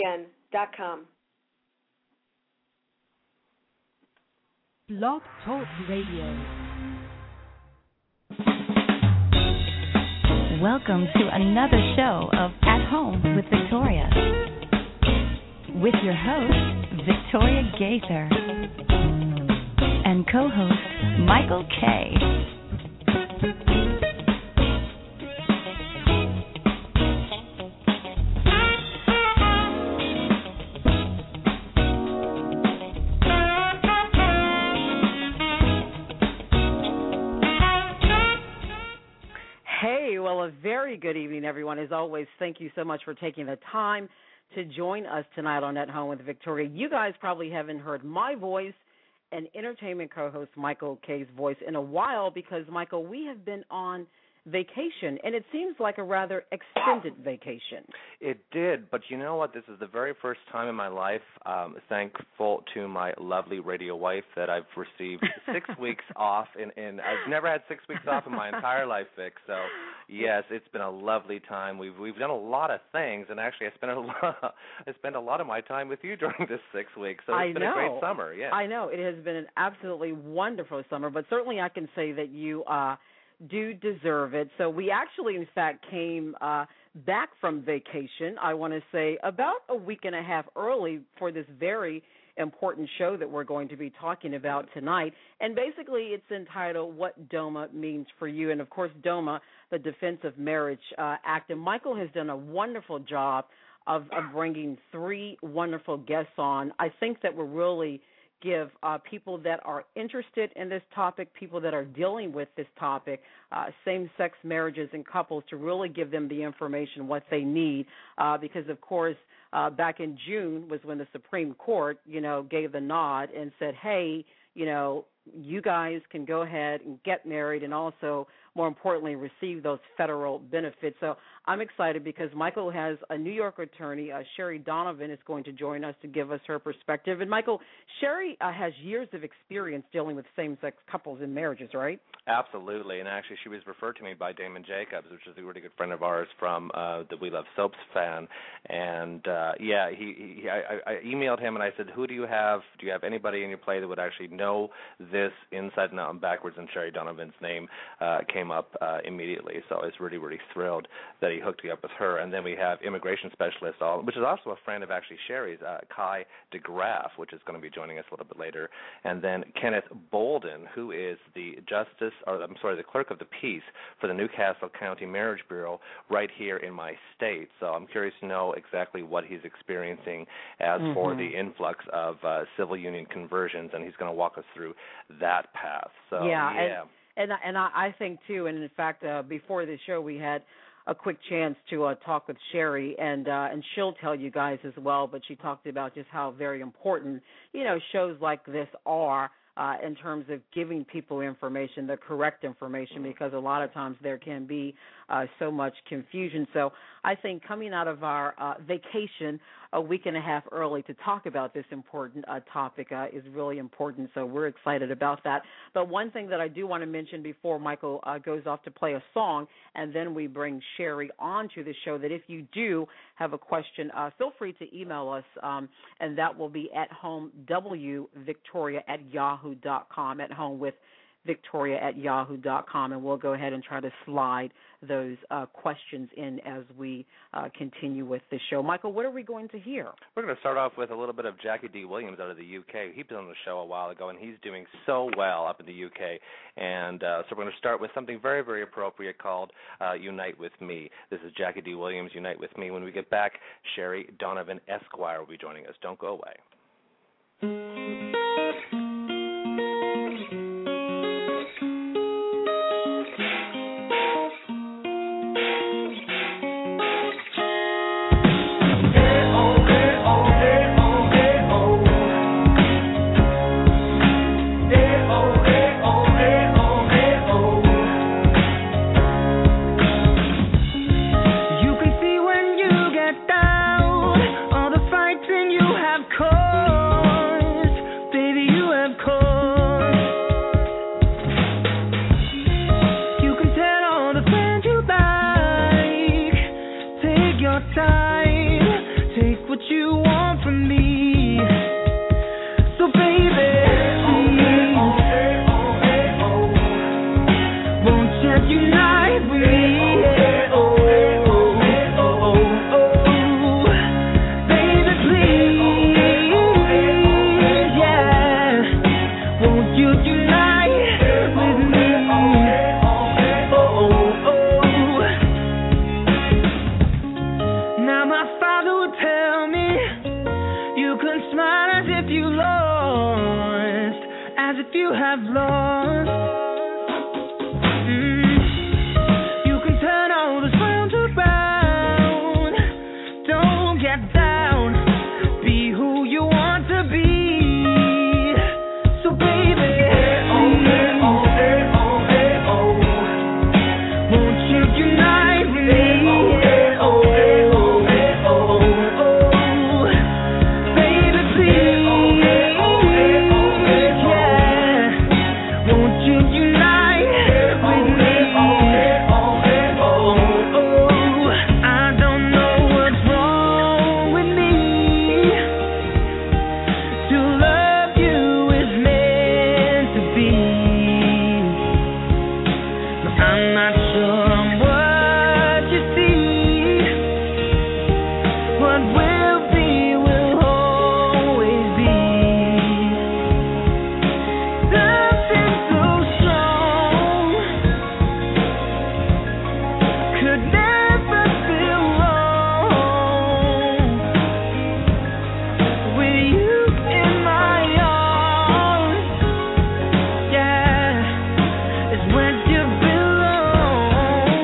VoiceAmericaN.com. Blog Talk Radio. Welcome to another show of At Home with Victoria. With your host, Victoria Gaither, and co-host, Michael Kay. Well, a very good evening, everyone. As always, thank you so much for taking the time to join us tonight on At Home with Victoria. You guys probably haven't heard my voice and entertainment co-host Michael Kay's voice in a while because, Michael, we have been on vacation, and it seems like a rather extended vacation. It did, but you know what? This is the very first time in my life, thankful to my lovely radio wife, that I've received 6 weeks off. I've never had 6 weeks off in my entire life, Vic. So, yes, it's been a lovely time. We've done a lot of things, and actually, I spent a lot of my time with you during this 6 weeks. So it's been a great summer. Yeah, I know it has been an absolutely wonderful summer. But certainly, I can say that you do deserve it. So we actually, in fact, came back from vacation, I want to say, about a week and a half early for this very important show that we're going to be talking about tonight. And basically it's entitled What DOMA Means for You. And, of course, DOMA, the Defense of Marriage Act. And Michael has done a wonderful job of bringing three wonderful guests on. I think that we're really give people that are interested in this topic, people that are dealing with this topic, same-sex marriages and couples, to really give them the information, what they need, because, of course, back in June was when the Supreme Court, gave the nod and said, hey, you guys can go ahead and get married and also, more importantly, receive those federal benefits. So I'm excited because Michael has a New York attorney, Sherry Donovan, is going to join us to give us her perspective. And, Michael, Sherry has years of experience dealing with same-sex couples and marriages, right? Absolutely. And actually, she was referred to me by Damon Jacobs, which is a really good friend of ours from the We Love Soaps fan. And, I emailed him and I said, who do you have? Do you have anybody in your play that would actually know this inside and out and backwards? And Sherry Donovan's name came up immediately. So I was really, really thrilled that he hooked me up with her. And then we have immigration specialist, which is also a friend of actually Sherry's, Kai DeGraff, which is going to be joining us a little bit later. And then Kenneth Bolden, who is the the clerk of the peace for the Newcastle County Marriage Bureau right here in my state. So I'm curious to know exactly what he's experiencing as for the influx of civil union conversions, and he's going to walk us through that path. So, yeah. And I think, too, and in fact, before the show we had a quick chance to talk with Sherry, and she'll tell you guys as well, but she talked about just how very important, shows like this are in terms of giving people information, the correct information, because a lot of times there can be so much confusion. So I think coming out of our vacation a week and a half early to talk about this important topic is really important, so we're excited about that. But one thing that I do want to mention before Michael goes off to play a song and then we bring Sherry on to the show, that if you do have a question, feel free to email us, and that will be at homewvictoria@yahoo.com, at home with Victoria@yahoo.com, and we'll go ahead and try to slide those questions in as we continue with the show. Michael, what are we going to hear? We're going to start off with a little bit of Jackie D. Williams out of the UK. He's been on the show a while ago, and he's doing so well up in the UK. And so we're going to start with something very, very appropriate called Unite With Me. This is Jackie D. Williams, Unite With Me. When we get back, Sherry Donovan Esquire will be joining us. Don't go away. if you have lost, you can turn all those frowns around. Don't get down. Be who you want to be. So baby, won't you unite with me? Baby, please, yeah. Won't you unite with me? I don't know what's wrong with me. To love you is meant to be. But I'm not sure I'm what you see. What will be will always be. Something so strong could never feel wrong. With you in my arms, yeah, is where you belong.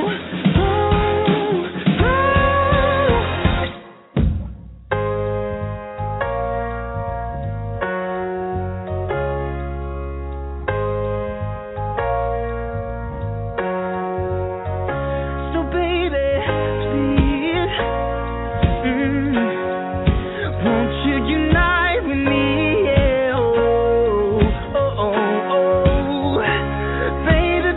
So baby, please, won't you unite with me? Yeah, baby,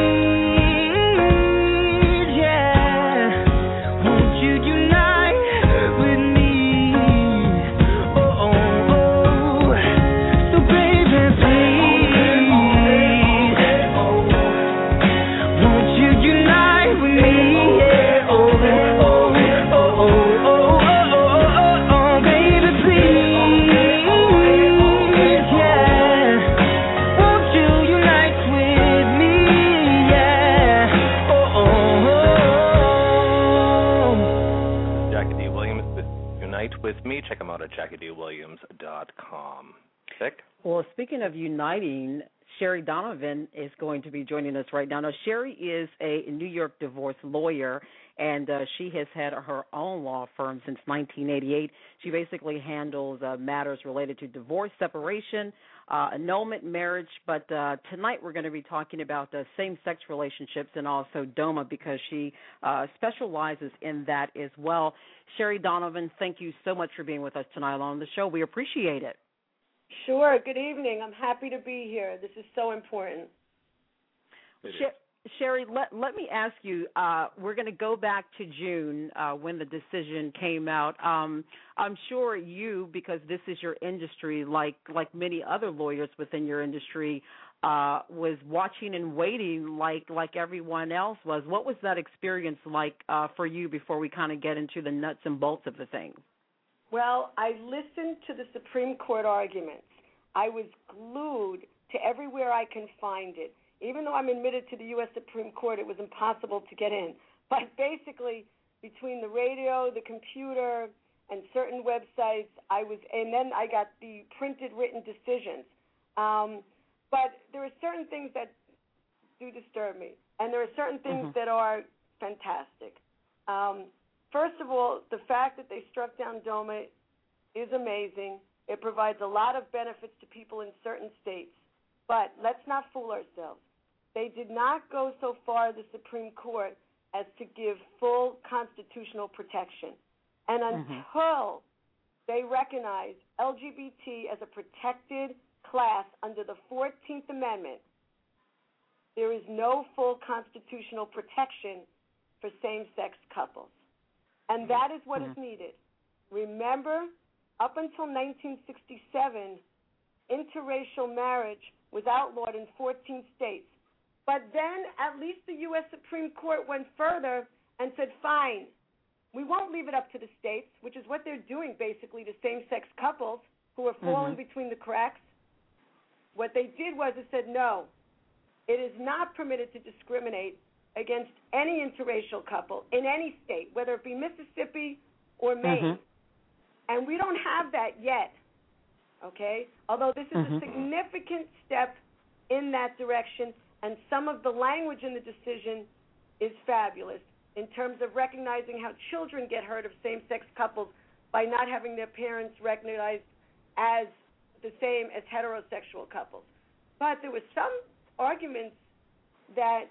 please, yeah. Won't you unite with me? So baby, please, won't you unite with me? Yeah, baby, please, yeah. Won't you unite with me? Yeah, Jackie D. Williams with Unite With Me. Check them out at jackiedwilliams.com. Vic? Well, speaking of uniting, Sherry Donovan is going to be joining us right now. Now, Sherry is a New York divorce lawyer, and she has had her own law firm since 1988. She basically handles matters related to divorce, separation, annulment, marriage. But tonight we're going to be talking about same-sex relationships and also DOMA because she specializes in that as well. Sherry Donovan, thank you so much for being with us tonight on the show. We appreciate it. Sure. Good evening. I'm happy to be here. This is so important. Sherry, let me ask you, we're going to go back to June when the decision came out. I'm sure you, because this is your industry, like many other lawyers within your industry, was watching and waiting like everyone else was. What was that experience like for you before we kind of get into the nuts and bolts of the thing? Well, I listened to the Supreme Court arguments. I was glued to everywhere I can find it. Even though I'm admitted to the U.S. Supreme Court, it was impossible to get in. But basically, between the radio, the computer, and certain websites, and then I got the printed written decisions. But there are certain things that do disturb me, and there are certain things that are fantastic. First of all, the fact that they struck down DOMA is amazing. It provides a lot of benefits to people in certain states. But let's not fool ourselves. They did not go so far, the Supreme Court, as to give full constitutional protection. And until they recognize LGBT as a protected class under the 14th Amendment, there is no full constitutional protection for same-sex couples. And that is what is needed. Remember, up until 1967, interracial marriage was outlawed in 14 states. But then at least the U.S. Supreme Court went further and said, fine, we won't leave it up to the states, which is what they're doing basically to same-sex couples who are falling between the cracks. What they did was it said, no, it is not permitted to discriminate against any interracial couple in any state, whether it be Mississippi or Maine. And we don't have that yet. okay? Although this is a significant step in that direction, and some of the language in the decision is fabulous in terms of recognizing how children get hurt of same-sex couples by not having their parents recognized as the same as heterosexual couples. But there were some arguments that,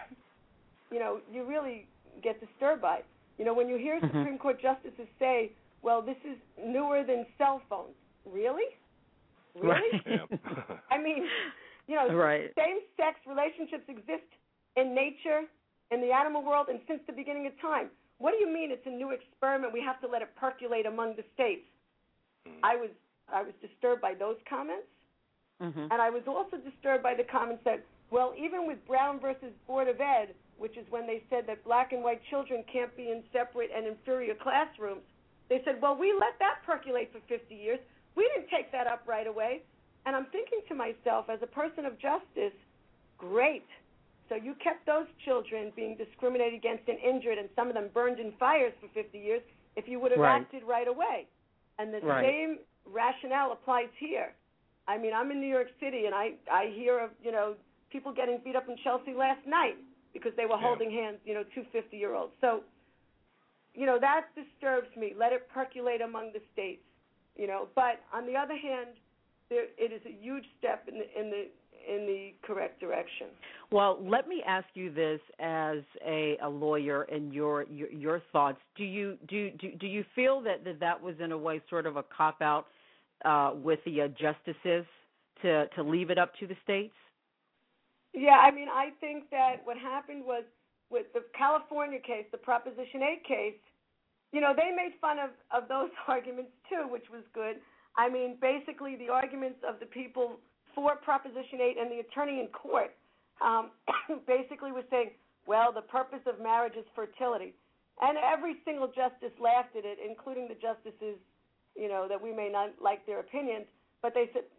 you really get disturbed by. When you hear Supreme Court justices say, well, this is newer than cell phones. Really? Right. I mean, right. Same-sex relationships exist in nature, in the animal world, and since the beginning of time. What do you mean it's a new experiment? We have to let it percolate among the states. I was disturbed by those comments, and I was also disturbed by the comments that, well, even with Brown versus Board of Ed, which is when they said that black and white children can't be in separate and inferior classrooms, they said, well, we let that percolate for 50 years. We didn't take that up right away. And I'm thinking to myself, as a person of justice, great. So you kept those children being discriminated against and injured, and some of them burned in fires for 50 years, if you would have acted right away. And the same rationale applies here. I mean, I'm in New York City, and I hear of, people getting beat up in Chelsea last night because they were holding hands, two 50-year-olds. So, that disturbs me. Let it percolate among the states, But on the other hand, it is a huge step in the correct direction. Well, let me ask you this as a lawyer and your thoughts. Do you feel that was in a way sort of a cop out with the justices to leave it up to the states? Yeah, I mean, I think that what happened was with the California case, the Proposition 8 case, they made fun of those arguments too, which was good. I mean, basically the arguments of the people for Proposition 8 and the attorney in court basically was saying, well, the purpose of marriage is fertility. And every single justice laughed at it, including the justices, that we may not like their opinions. But they said,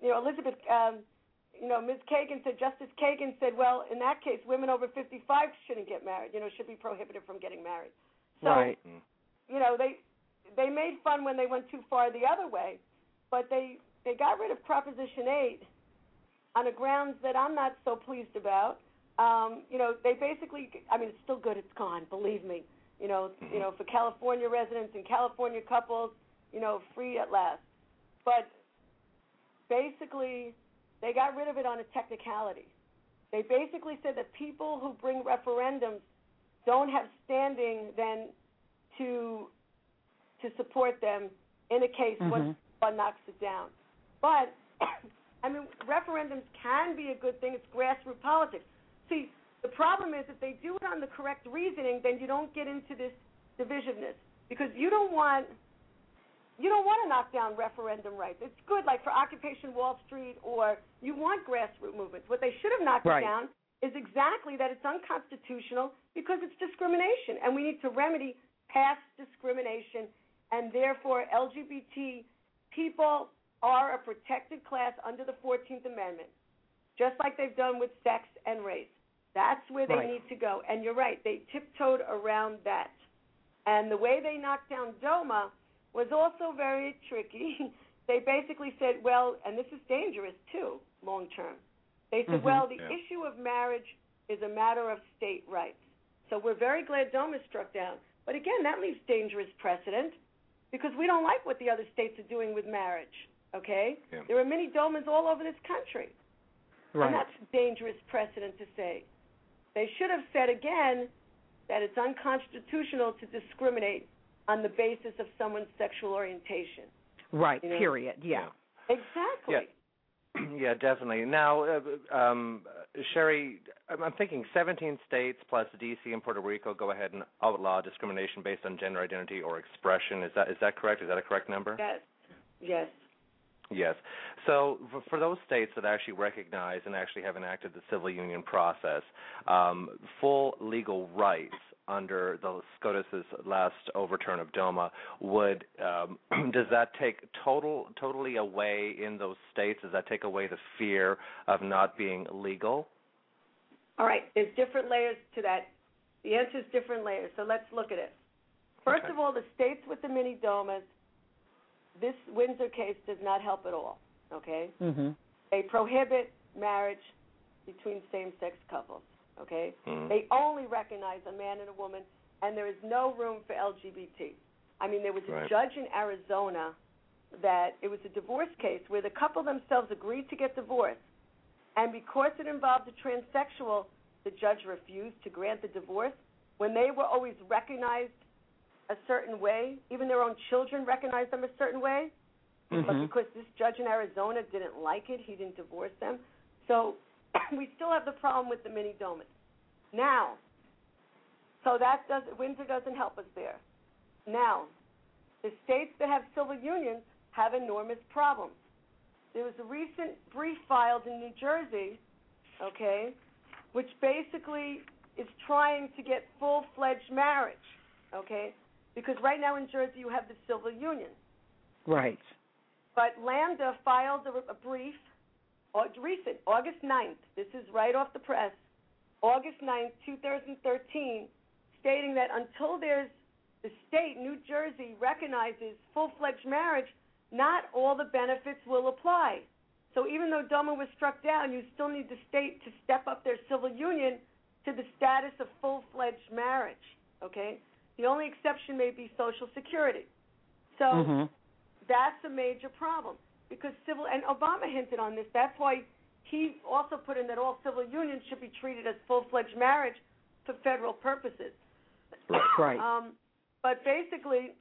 Ms. Kagan said, Justice Kagan said, well, in that case, women over 55 shouldn't get married, should be prohibited from getting married. So, they made fun when they went too far the other way, but they got rid of Proposition 8 on a grounds that I'm not so pleased about. They basically, it's still good it's gone, believe me. For California residents and California couples, free at last. But basically, they got rid of it on a technicality. They basically said that people who bring referendums don't have standing then to support them in a case once one knocks it down. But, referendums can be a good thing. It's grassroots politics. See, the problem is if they do it on the correct reasoning, then you don't get into this divisiveness because you don't want to knock down referendum rights. It's good, like for Occupation Wall Street, or you want grassroots movements. What they should have knocked it down is exactly that it's unconstitutional because it's discrimination, and we need to remedy past discrimination, and therefore LGBT people are a protected class under the 14th Amendment, just like they've done with sex and race. That's where they need to go. And you're right, they tiptoed around that. And the way they knocked down DOMA was also very tricky. They basically said, well, and this is dangerous too, long term. They said, well, the issue of marriage is a matter of state rights. So we're very glad DOMA struck down. But again, that leaves dangerous precedent because we don't like what the other states are doing with marriage, okay? Yeah. There are many DOMAs all over this country. Right. And that's dangerous precedent to say. They should have said again that it's unconstitutional to discriminate on the basis of someone's sexual orientation. Right, period, yeah. Exactly. Yeah, definitely. Now, Sherry, I'm thinking 17 states plus D.C. and Puerto Rico go ahead and outlaw discrimination based on gender identity or expression. Is that correct? Is that a correct number? Yes. Yes. So for those states that actually recognize and actually have enacted the civil union process, full legal rights under the SCOTUS's last overturn of DOMA, does that take totally away in those states? Does that take away the fear of not being legal? All right. There's different layers to that. The answer is different layers. So let's look at it. First of all, the states with the mini DOMAs, this Windsor case does not help at all. okay? Mm-hmm. They prohibit marriage between same-sex couples, okay? Mm-hmm. They only recognize a man and a woman, and there is no room for LGBT. I mean, there was a judge in Arizona that it was a divorce case where the couple themselves agreed to get divorced, and because it involved a transsexual, the judge refused to grant the divorce when they were always recognized a certain way. Even their own children recognized them a certain way. Mm-hmm. But because this judge in Arizona didn't like it, he didn't divorce them. So we still have the problem with the mini-domas. Now, so Windsor doesn't help us there. Now, the states that have civil unions have enormous problems. There was a recent brief filed in New Jersey, okay, which basically is trying to get full-fledged marriage, okay, because right now in Jersey you have the civil union. Right. But Lambda filed a brief, recent, August 9th, this is right off the press, August 9th, 2013, stating that until the state, New Jersey, recognizes full-fledged marriage, not all the benefits will apply. So even though DOMA was struck down, you still need the state to step up their civil union to the status of full-fledged marriage, okay? The only exception may be Social Security. So that's a major problem because and Obama hinted on this. That's why he also put in that all civil unions should be treated as full-fledged marriage for federal purposes. Right. But basically,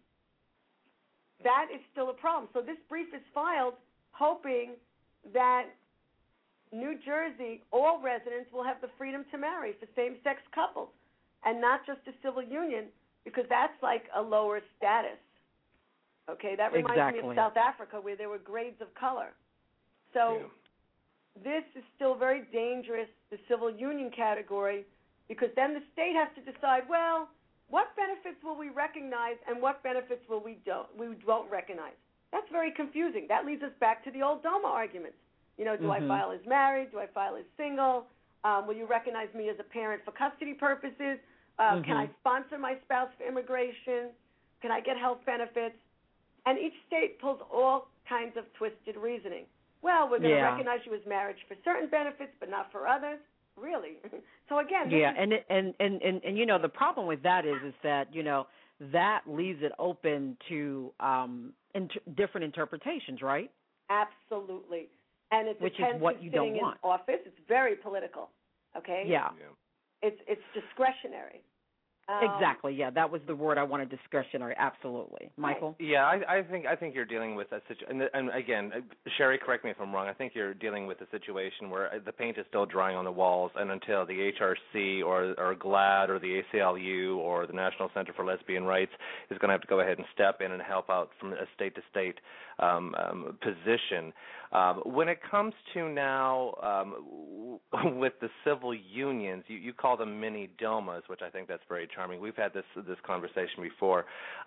that is still a problem. So this brief is filed hoping that New Jersey, all residents will have the freedom to marry for same-sex couples and not just a civil union because that's like a lower status. Okay, that reminds me of South Africa where there were grades of color. So this is still very dangerous, the civil union category, because then the state has to decide, well, what benefits will we recognize and what benefits will we won't recognize? That's very confusing. That leads us back to the old DOMA arguments. You know, do I file as married? Do I file as single? Will you recognize me as a parent for custody purposes? Can I sponsor my spouse for immigration? Can I get health benefits? And each state pulls all kinds of twisted reasoning. Well, we're going to recognize you as marriage for certain benefits, but not for others. Really? So again, and you know the problem with that is that you know that leaves it open to different interpretations, right? Absolutely, and it which depends is what who's you sitting don't want. in office. It's very political. Okay. Yeah. It's discretionary. Exactly. Yeah, that was the word I wanted. Discretionary. Absolutely, Michael. Yeah, I think you're dealing with a situation. And again, Sherry, correct me if I'm wrong. I think you're dealing with a situation where the paint is still drying on the walls, and until the HRC or GLAAD or the ACLU or the National Center for Lesbian Rights is going to have to go ahead and step in and help out from a state-to-state position. When it comes to now with the civil unions, you call them mini DOMAs, which I think that's very charming. We've had this conversation before.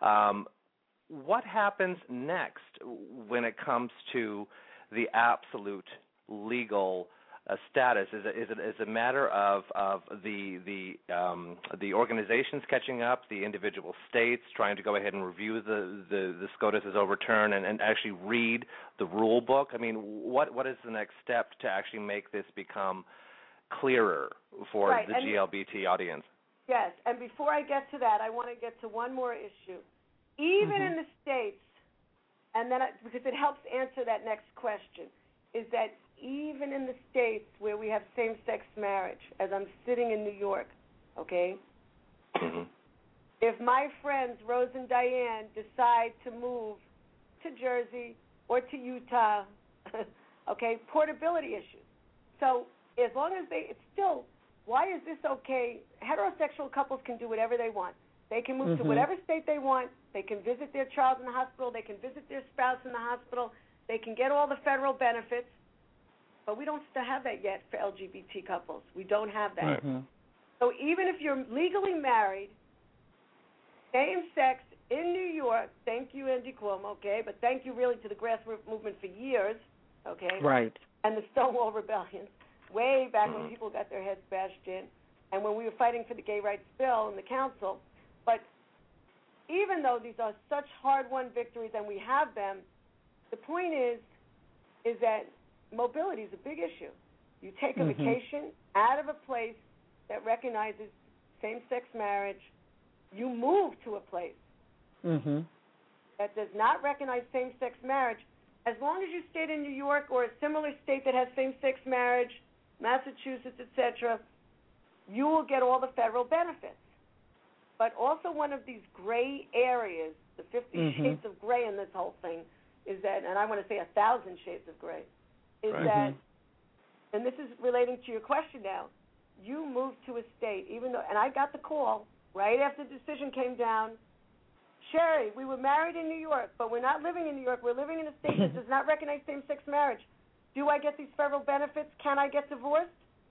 What happens next when it comes to the absolute legal status? Is it a matter of the organizations catching up, the individual states trying to go ahead and review the SCOTUS's overturn and actually read the rule book? I mean, what is the next step to actually make this become clearer for the GLBT audience? Yes, and before I get to that, I want to get to one more issue. Even in the states, and then because it helps answer that next question, is that even in the states where we have same-sex marriage, as I'm sitting in New York, okay, if my friends Rose and Diane decide to move to Jersey or to Utah, okay, portability issues. So as long as it's still, why is this okay? Heterosexual couples can do whatever they want. They can move to whatever state they want. They can visit their child in the hospital. They can visit their spouse in the hospital. They can get all the federal benefits. But we don't have that yet for LGBT couples. We don't have that. So even if you're legally married, same-sex in New York, thank you, Andy Cuomo, okay, but thank you really to the grassroots movement for years, okay? Right. And the Stonewall Rebellion, way back when people got their heads bashed in, and when we were fighting for the gay rights bill in the council. But even though these are such hard-won victories and we have them, the point is is that mobility is a big issue. You take a vacation out of a place that recognizes same-sex marriage. You move to a place that does not recognize same-sex marriage. As long as you stayed in New York or a similar state that has same-sex marriage, Massachusetts, etc., you will get all the federal benefits. But also one of these gray areas, the 50 shades of gray in this whole thing, is that, and I want to say 1,000 shades of gray, is that, and this is relating to your question now, you moved to a state, even though, and I got the call right after the decision came down, Sherry, we were married in New York, but we're not living in New York. We're living in a state that does not recognize same-sex marriage. Do I get these federal benefits? Can I get divorced?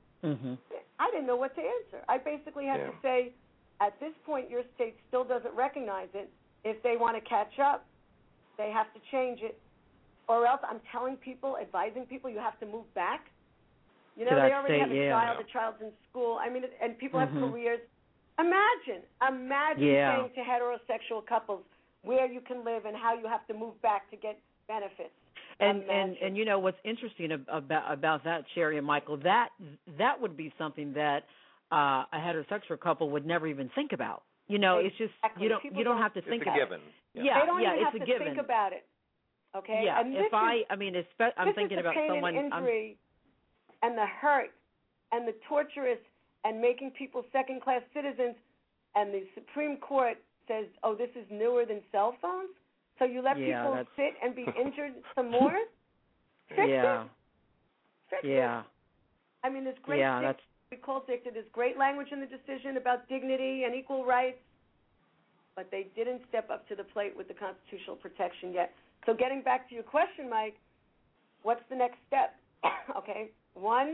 I didn't know what to answer. I basically had to say, at this point, your state still doesn't recognize it. If they want to catch up, they have to change it. Or else I'm telling people, advising people, you have to move back. You know, they already have a child, the child's in school. I mean, and people have careers. Imagine saying to heterosexual couples where you can live and how you have to move back to get benefits. And you know what's interesting about that, Sherry and Michael, that would be something that a heterosexual couple would never even think about. You know, it's just you don't have to think about it. They don't even have to think about it. Okay. Yeah. And I'm thinking about someone. And injury and the hurt and the torturous and making people second-class citizens, and the Supreme Court says, oh, this is newer than cell phones? So you let people sit and be injured some more? Fix it. Fix it. I mean, there's great we call dicta. There's great language in the decision about dignity and equal rights, but they didn't step up to the plate with the constitutional protection yet. So getting back to your question, Mike, what's the next step? Okay, one,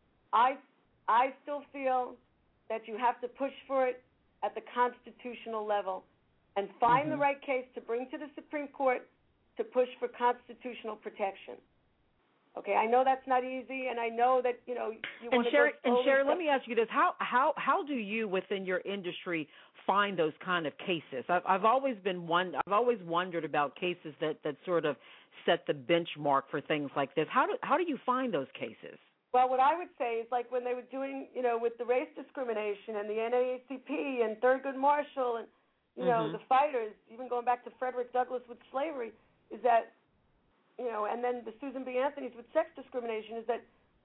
I still feel that you have to push for it at the constitutional level and find the right case to bring to the Supreme Court to push for constitutional protection. Okay, I know that's not easy, and I know that you want to go slowly. And Sherry, let me ask you this: how do you within your industry find those kind of cases? I've always wondered about cases that sort of set the benchmark for things like this. How do you find those cases? Well, what I would say is like when they were doing, with the race discrimination and the NAACP and Thurgood Marshall and, the fighters, even going back to Frederick Douglass with slavery, is that, and then the Susan B. Anthony's with sex discrimination is that,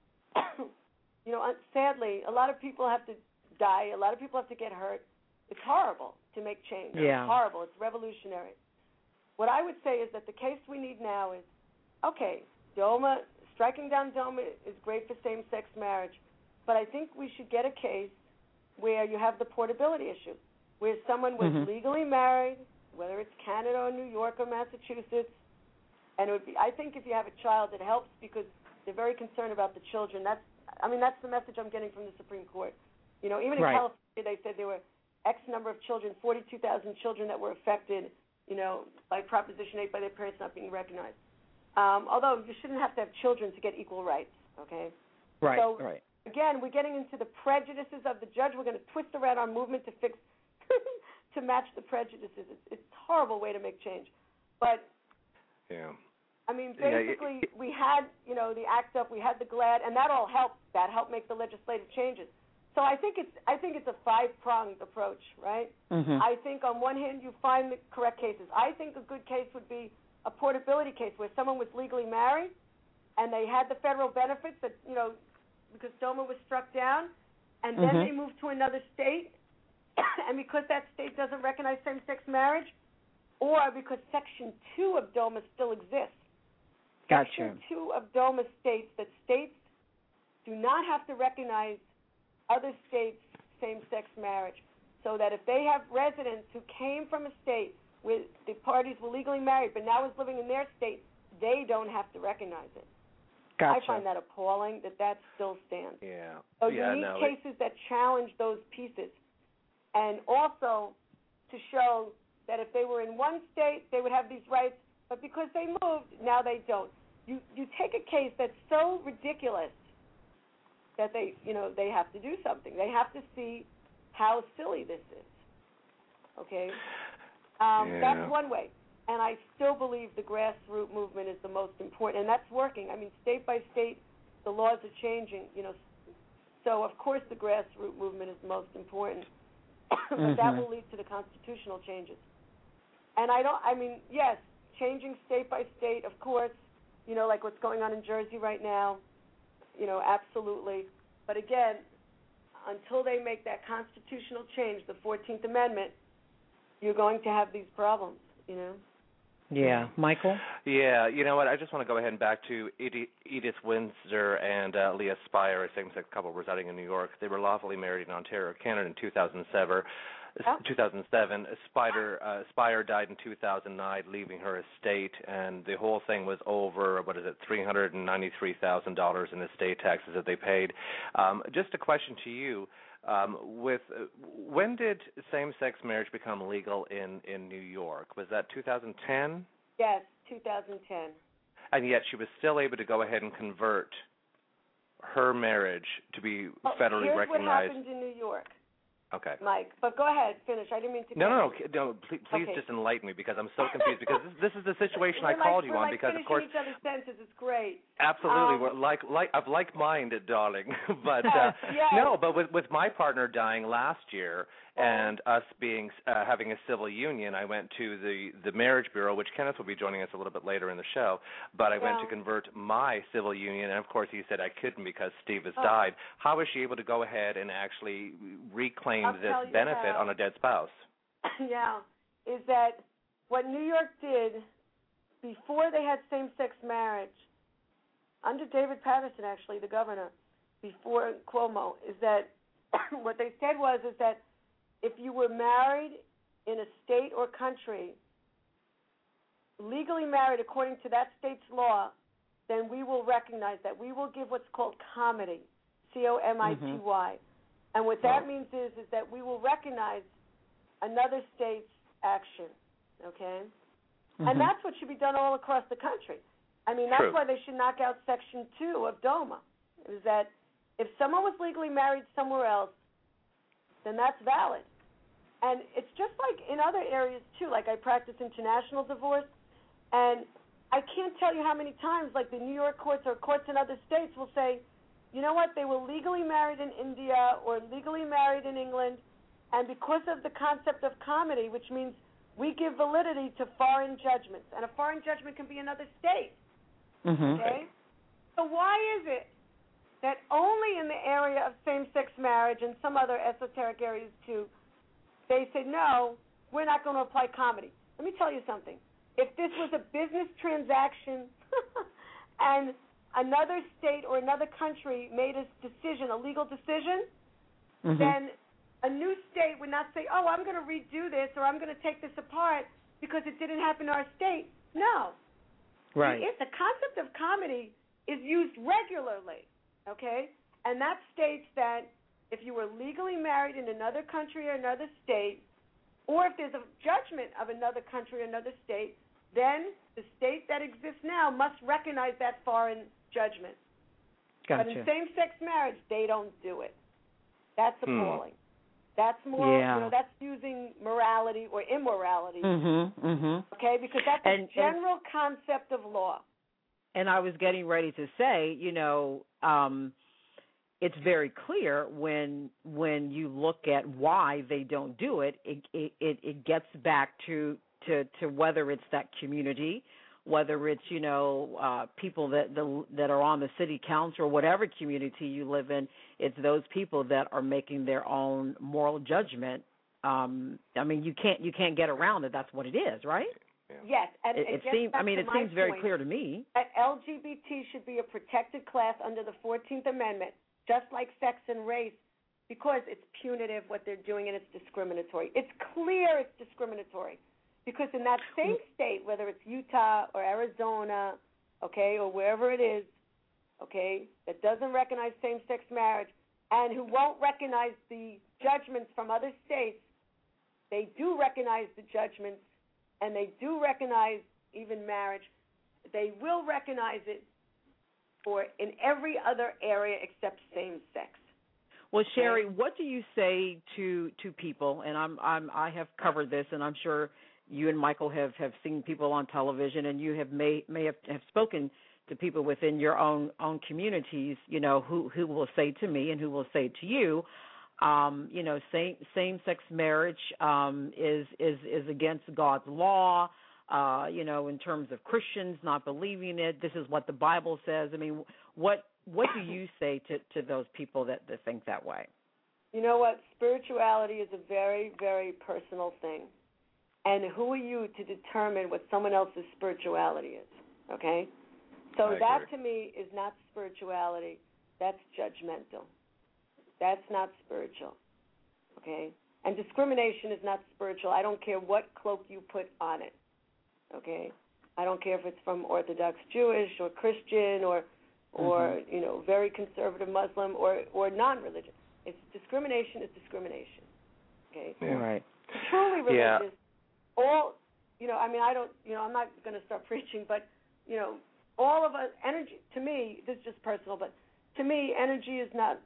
sadly, a lot of people have to die. A lot of people have to get hurt. It's horrible to make change. Yeah. It's horrible. It's revolutionary. What I would say is that the case we need now is, okay, DOMA, striking down DOMA is great for same-sex marriage, but I think we should get a case where you have the portability issue, where someone was legally married, whether it's Canada or New York or Massachusetts, and it would be. I think if you have a child, it helps because they're very concerned about the children. That's the message I'm getting from the Supreme Court. Even in California, they said there were X number of children, 42,000 children that were affected, by Proposition 8 by their parents not being recognized. Although you shouldn't have to have children to get equal rights, okay? Right, so, right. Again, we're getting into the prejudices of the judge. We're going to twist around our movement to fix, to match the prejudices. It's a horrible way to make change. But, basically, we had, the ACT UP, we had the GLAD, and that all helped. That helped make the legislative changes. So I think it's a five-pronged approach, right? I think on one hand you find the correct cases. I think a good case would be a portability case where someone was legally married and they had the federal benefits that, because DOMA was struck down, and then they moved to another state, and because that state doesn't recognize same-sex marriage, or because Section 2 of DOMA still exists. Gotcha. Section 2 of DOMA states that states do not have to recognize other states' same-sex marriage, so that if they have residents who came from a state where the parties were legally married but now is living in their state, they don't have to recognize it. Gotcha. I find that appalling that still stands. Yeah. So you need cases that challenge those pieces, and also to show that if they were in one state, they would have these rights, but because they moved, now they don't. You take a case that's so ridiculous that they have to do something. They have to see how silly this is. Okay? That's one way. And I still believe the grassroots movement is the most important, and that's working. I mean, state by state, the laws are changing, So, of course, the grassroots movement is most important, but that will lead to the constitutional changes. And yes, changing state by state, of course, like what's going on in Jersey right now, absolutely. But again, until they make that constitutional change, the 14th Amendment, you're going to have these problems, Yeah, Michael? Yeah, you know what? I just want to go ahead and back to Edith Windsor and Leah Spire, a same-sex couple residing in New York. They were lawfully married in Ontario, Canada in 2007. 2007. Spire died in 2009, leaving her estate, and the whole thing was over, $393,000 in estate taxes that they paid. Just a question to you. When did same-sex marriage become legal in New York? Was that 2010? Yes, 2010. And yet she was still able to go ahead and convert her marriage to be federally recognized. Here's what happened in New York. Okay. Mike, but go ahead, finish. I didn't mean to. No. Please just enlighten me because I'm so confused. Because this is the situation I called you on. Because of course, each other's sentences. It's great. Absolutely, we're like-minded, darling. But yes. No, but with my partner dying last year and us being having a civil union, I went to the marriage bureau, which Kenneth will be joining us a little bit later in the show. But I went to convert my civil union, and of course he said I couldn't because Steve has died. How was she able to go ahead and actually reclaim this benefit on a dead spouse? Yeah, is that what New York did before they had same-sex marriage, under David Paterson, actually, the governor, before Cuomo, is that what they said is that if you were married in a state or country, legally married according to that state's law, then we will recognize that. We will give what's called comity, C-O-M-I-T-Y. And what that means is that we will recognize another state's action, okay? And that's what should be done all across the country. I mean, that's why they should knock out Section 2 of DOMA, is that if someone was legally married somewhere else, then that's valid. And it's just like in other areas, too. Like I practice international divorce, and I can't tell you how many times, like the New York courts or courts in other states will say, you know what, they were legally married in India or legally married in England, and because of the concept of comity, which means we give validity to foreign judgments, and a foreign judgment can be another state, okay? So why is it that only in the area of same-sex marriage and some other esoteric areas too, they say, no, we're not going to apply comity? Let me tell you something. If this was a business transaction and another state or another country made a decision, a legal decision, then a new state would not say, oh, I'm going to redo this or I'm going to take this apart because it didn't happen in our state. No. Right. The concept of comity is used regularly, okay? And that states that if you were legally married in another country or another state, or if there's a judgment of another country or another state, then the state that exists now must recognize that foreign judgment. Gotcha. But in same-sex marriage, they don't do it. That's appalling. That's more, that's using morality or immorality, okay, because that's a general concept of law. And I was getting ready to say, it's very clear when you look at why they don't do it, it gets back to whether it's that community, whether it's people that are on the city council or whatever community you live in. It's those people that are making their own moral judgment. I mean, you can't get around it. That's what it is, right? Yes, and it seems. I mean, it seems very clear to me that LGBT should be a protected class under the 14th Amendment, just like sex and race, because it's punitive what they're doing and it's discriminatory. It's clear it's discriminatory. Because in that same state, whether it's Utah or Arizona, okay, or wherever it is, okay, that doesn't recognize same-sex marriage and who won't recognize the judgments from other states, they do recognize the judgments and they do recognize even marriage. They will recognize it for in every other area except same-sex. Well, Sherry, what do you say to people? And I have covered this, and I'm sure you and Michael have seen people on television, and you may have spoken to people within your own communities, you know, who will say to me and who will say to you, you know, same-sex marriage is against God's law, you know, in terms of Christians not believing it. This is what the Bible says. I mean, what do you say to those people that think that way? You know what? Spirituality is a very, very personal thing. And who are you to determine what someone else's spirituality is, okay? So that to me is not spirituality. That's judgmental. That's not spiritual, okay? And discrimination is not spiritual. I don't care what cloak you put on it, okay? I don't care if it's from Orthodox Jewish or Christian or you know, very conservative Muslim or non-religious. It's discrimination is discrimination, okay? Yeah. Right. Truly religious. Yeah. All, you know, I mean, I don't, you know, I'm not going to start preaching, but, you know, all of us, energy, to me, this is just personal, but to me, energy is not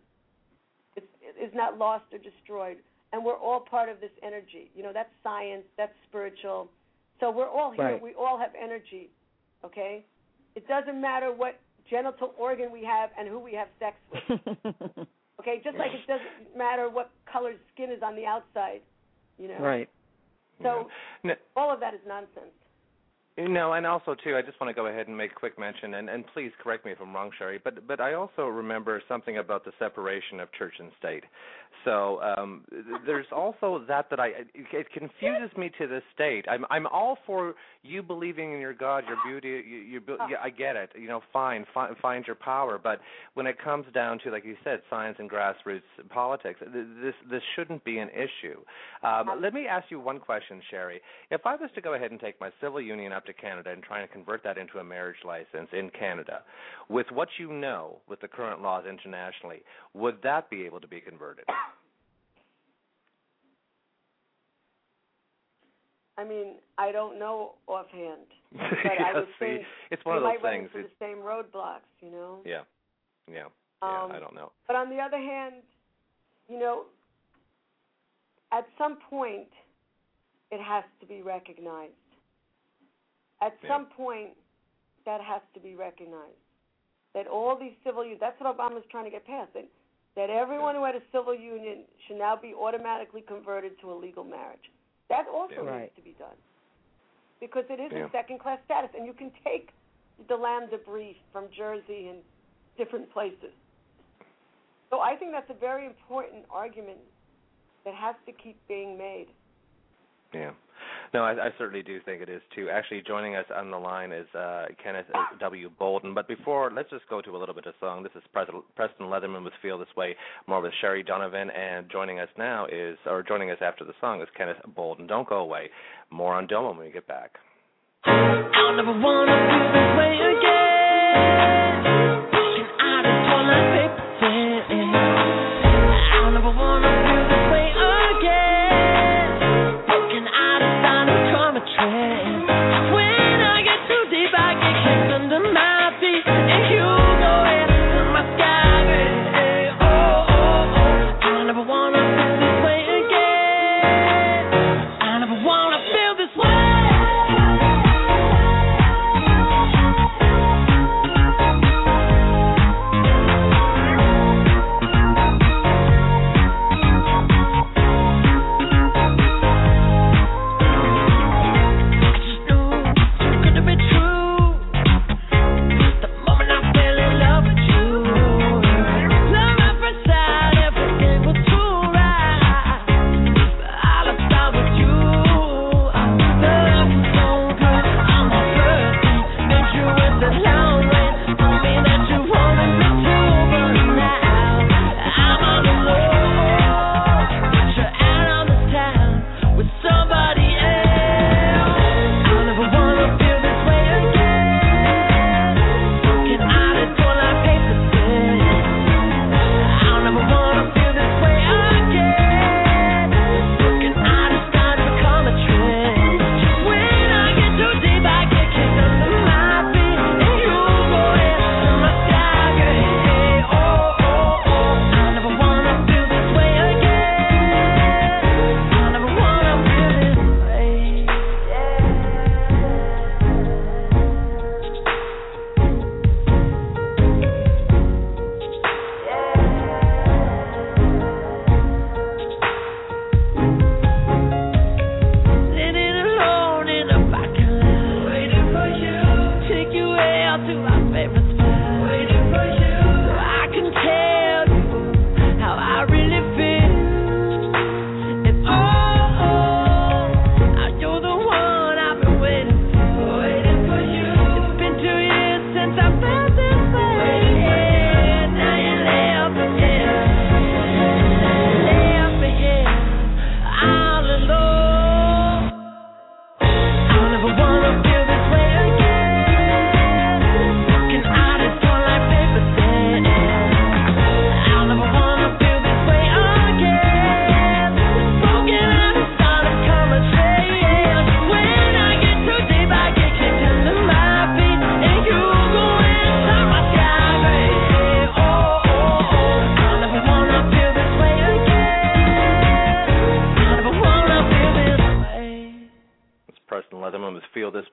lost or destroyed, and we're all part of this energy. You know, that's science, that's spiritual. So we're all here. Right. We all have energy, okay? It doesn't matter what genital organ we have and who we have sex with, okay? Just like it doesn't matter what color skin is on the outside, you know? Right. So No. all of that is nonsense. No, and also, too, I just want to go ahead and make a quick mention, and please correct me if I'm wrong, Sherry, but I also remember something about the separation of church and state. So there's also that it confuses me to this state. I'm all for you believing in your God, your beauty, yeah, I get it. You know, find your power, but when it comes down to, like you said, science and grassroots politics, this shouldn't be an issue. Let me ask you one question, Sherry. If I was to go ahead and take my civil union up to Canada and try and convert that into a marriage license in Canada, with what you know, with the current laws internationally, would that be able to be converted? I mean, I don't know offhand, but I would think it's one of those might run things. into the same roadblocks, you know. Yeah, I don't know. But on the other hand, you know, at some point, it has to be recognized. At some point, that has to be recognized. That all these civil unions, that's what Obama's trying to get passed, that everyone who had a civil union should now be automatically converted to a legal marriage. That also needs to be done. Because it is a second-class status, and you can take the land debris from Jersey and different places. So I think that's a very important argument that has to keep being made. Yeah. No, I certainly do think it is, too. Actually, joining us on the line is Kenneth W. Bolden. But before, let's just go to a little bit of song. This is Preston Leatherman with Feel This Way, more with Sherry Donovan. And joining us after the song is Kenneth Bolden. Don't go away. More on Doma when we get back. I'll never want to feel this way again. And I just want to fix it. I'll never want to feel this way again. When I get too deep, I get kicked under my feet, and you go into my sky, baby. Oh, I never wanna feel this way again. I never wanna feel this way.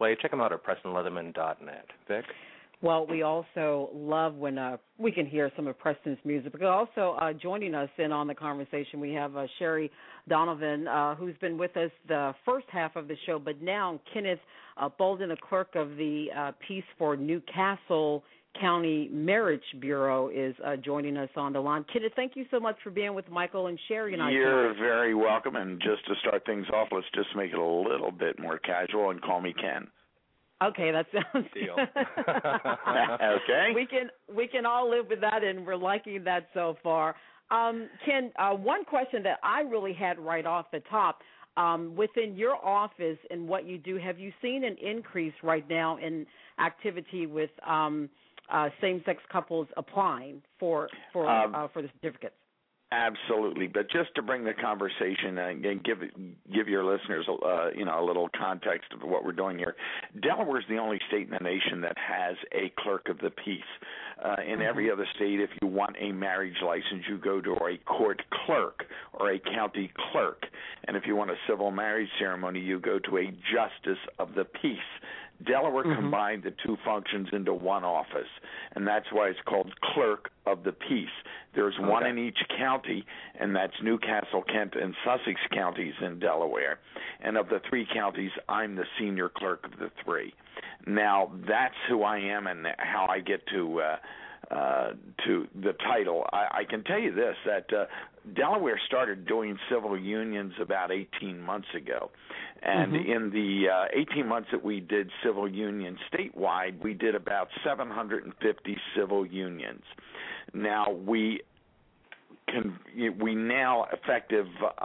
play, check them out at PrestonLeatherman.net. Vic? Well, we also love when we can hear some of Preston's music. But also joining us in on the conversation, we have Sherry Donovan, who's been with us the first half of the show, but now Kenneth Bolden, a clerk of the Peace for Newcastle County Marriage Bureau, is joining us on the line. Kenneth, thank you so much for being with Michael and Sherry and I. You're very welcome. And just to start things off, let's just make it a little bit more casual and call me Ken. Okay, that sounds Deal. Okay. We can all live with that, and we're liking that so far. Ken, one question that I really had right off the top, within your office and what you do, have you seen an increase right now in activity with same-sex couples applying for the certificates? Absolutely, but just to bring the conversation and give your listeners, a little context of what we're doing here. Delaware is the only state in the nation that has a clerk of the peace. In every other state, if you want a marriage license, you go to a court clerk or a county clerk, and if you want a civil marriage ceremony, you go to a justice of the peace. Delaware combined the two functions into one office, and that's why it's called Clerk of the Peace. There's one in each county, and that's Newcastle, Kent, and Sussex counties in Delaware. And of the three counties, I'm the senior clerk of the three. Now, that's who I am and how I get to the title. I can tell you this, that Delaware started doing civil unions about 18 months ago. And in the 18 months that we did civil unions statewide, we did about 750 civil unions. Now, we now, effective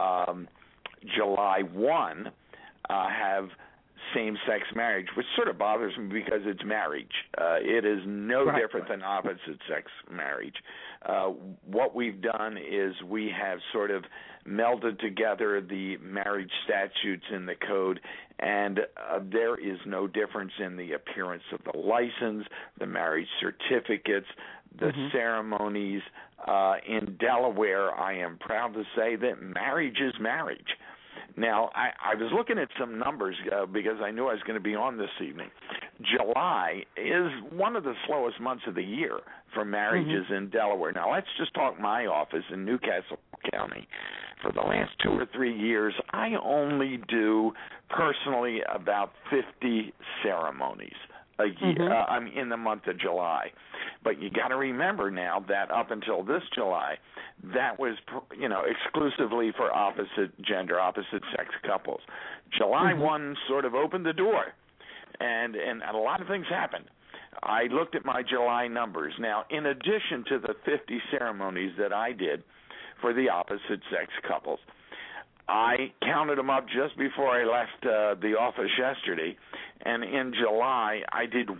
July 1, have same-sex marriage, which sort of bothers me because it's marriage. It is no different than opposite-sex marriage. What we've done is we have sort of melded together the marriage statutes in the code, and there is no difference in the appearance of the license, the marriage certificates, the ceremonies. In Delaware, I am proud to say that marriage is marriage. Now, I was looking at some numbers because I knew I was going to be on this evening. July is one of the slowest months of the year for marriages in Delaware. Now, let's just talk my office in Newcastle County. For the last 2 or 3 years, I only do personally about 50 ceremonies a year. In the month of July. But you got to remember now that up until this July, that was exclusively for opposite sex couples. July 1 sort of opened the door, and a lot of things happened. I looked at my July numbers. Now, in addition to the 50 ceremonies that I did for the opposite sex couples, I counted them up just before I left the office yesterday, and in July I did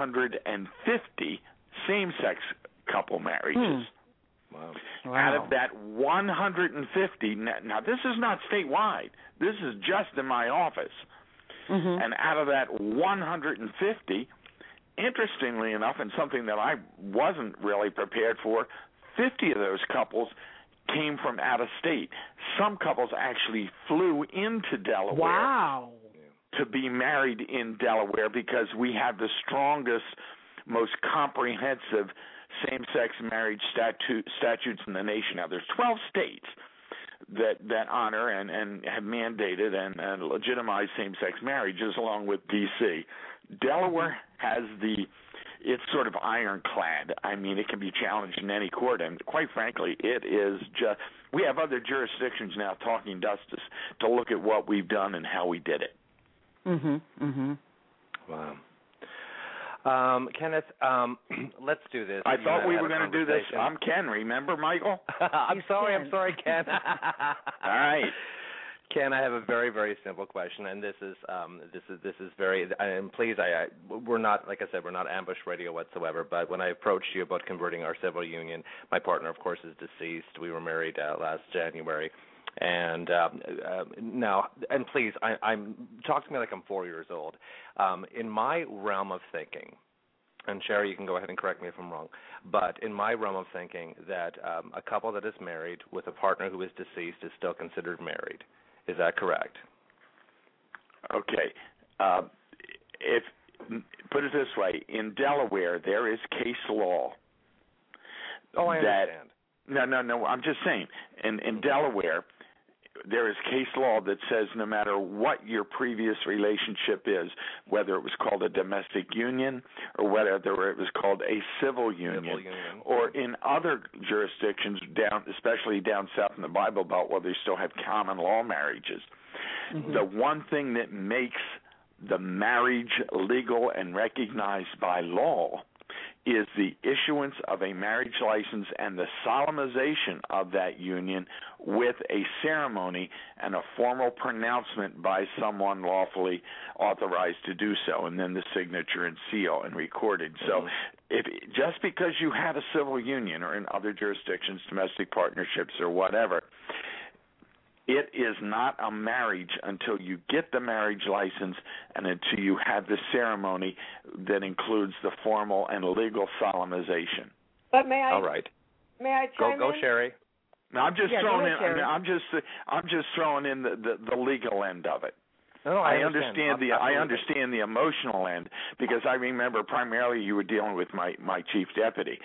150 same-sex couple marriages. Wow. Out of that 150, now this is not statewide, this is just in my office, and out of that 150, interestingly enough, and something that I wasn't really prepared for, 50 of those couples came from out of state. Some couples actually flew into Delaware to be married in Delaware because we have the strongest, most comprehensive same-sex marriage statutes in the nation. Now, there's 12 states that honor and have mandated and legitimized same-sex marriages along with D.C. Delaware has it's sort of ironclad. I mean, it can be challenged in any court, and quite frankly, it is just, we have other jurisdictions now talking to us to look at what we've done and how we did it. Wow. Kenneth, let's do this. I thought we were going to do this. I'm Ken, remember, Michael? I'm sorry, Ken. All right. Ken, I have a very, very simple question, and this is very. And please, we're not, like I said, we're not ambush radio whatsoever. But when I approached you about converting our civil union, my partner, of course, is deceased. We were married last January, and now, and please, I'm talk to me like I'm 4 years old. In my realm of thinking, and Sherry, you can go ahead and correct me if I'm wrong, but in my realm of thinking, that a couple that is married with a partner who is deceased is still considered married. Is that correct? Okay. put it this way, in Delaware there is case law. Oh, I understand. No. I'm just saying, in Delaware, there is case law that says no matter what your previous relationship is, whether it was called a domestic union or whether it was called a civil union, or in other jurisdictions especially down south in the Bible Belt where they still have common law marriages, the one thing that makes the marriage legal and recognized by law is the issuance of a marriage license and the solemnization of that union with a ceremony and a formal pronouncement by someone lawfully authorized to do so, and then the signature and seal and recorded. So just because you have a civil union, or in other jurisdictions, domestic partnerships or whatever, it is not a marriage until you get the marriage license and until you have the ceremony that includes the formal and legal solemnization. But may I? All right. May I chime in? Go, Sherry. No, I'm just throwing in. Sherry. I'm just throwing in the legal end of it. No, I understand the emotional end, because I remember primarily you were dealing with my chief deputy,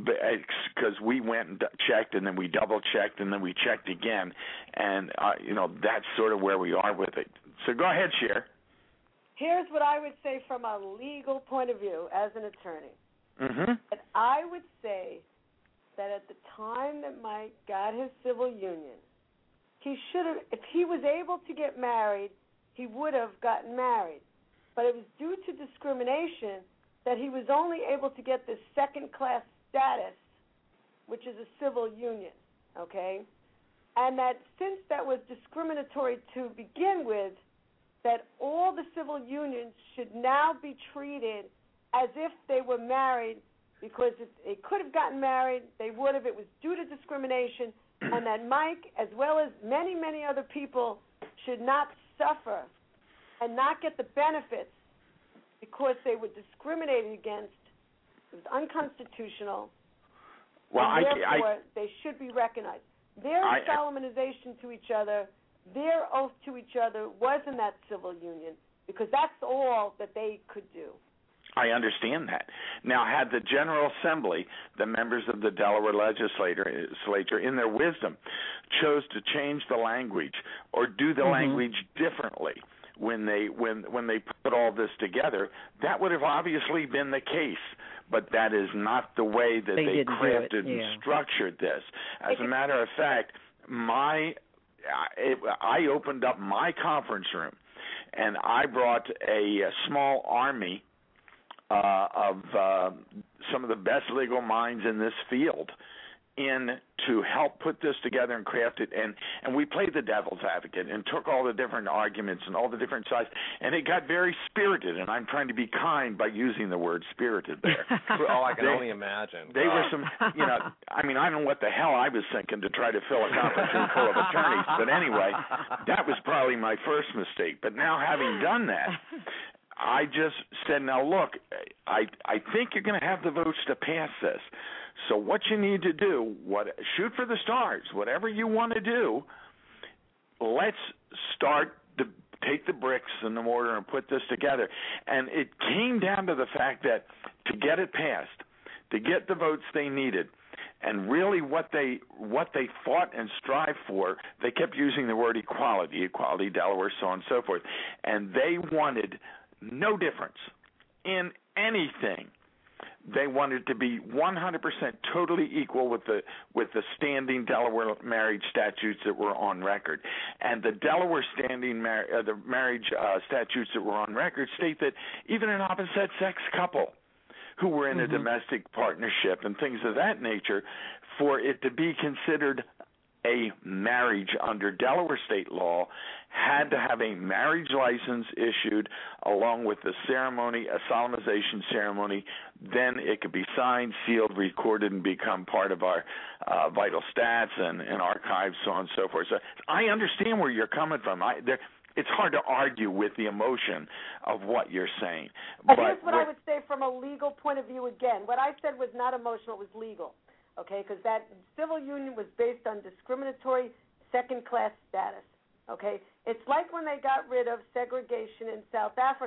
because we went and checked, and then we double checked, and then we checked again, and that's sort of where we are with it. So go ahead, Cher. Here's what I would say from a legal point of view as an attorney. Mm-hmm. And I would say that at the time that Mike got his civil union, he should have, if he was able to get married, he would have gotten married. But it was due to discrimination that he was only able to get this second-class status, which is a civil union, okay? And that since that was discriminatory to begin with, that all the civil unions should now be treated as if they were married, because if they could have gotten married, they would have. It was due to discrimination, and that Mike, as well as many, many other people, should not suffer and not get the benefits because they were discriminated against. It was unconstitutional. Well, and therefore, they should be recognized. Their solemnization to each other, their oath to each other was in that civil union, because that's all that they could do. I understand that. Now, had the General Assembly, the members of the Delaware legislature, in their wisdom, chose to change the language or do the language differently when they put all this together, that would have obviously been the case. But that is not the way that they crafted and structured this. As a matter of fact, I opened up my conference room, and I brought a small army of some of the best legal minds in this field in to help put this together and craft it, and we played the devil's advocate and took all the different arguments and all the different sides, and it got very spirited, and I'm trying to be kind by using the word spirited there. Oh, I can only imagine. They were some, I mean, I don't know what the hell I was thinking to try to fill a conference room full of attorneys, but anyway, that was probably my first mistake. But now, having done that, I just said, now look, I think you're going to have the votes to pass this. So what you need to do, shoot for the stars, whatever you want to do, let's start to take the bricks and the mortar and put this together. And it came down to the fact that to get it passed, to get the votes they needed, and really what they fought and strived for, they kept using the word equality, Delaware, so on and so forth. And they wanted no difference in anything. They wanted to be 100% totally equal with the standing Delaware marriage statutes that were on record. And the Delaware standing the marriage statutes that were on record state that even an opposite-sex couple who were in a domestic partnership and things of that nature, for it to be considered a marriage under Delaware state law, had to have a marriage license issued along with the ceremony, a solemnization ceremony. Then it could be signed, sealed, recorded, and become part of our vital stats and archives, so on and so forth. So I understand where you're coming from. It's hard to argue with the emotion of what you're saying. But here's what I would say from a legal point of view again. What I said was not emotional, it was legal. Okay, because that civil union was based on discriminatory second-class status. Okay, it's like when they got rid of segregation in South Africa.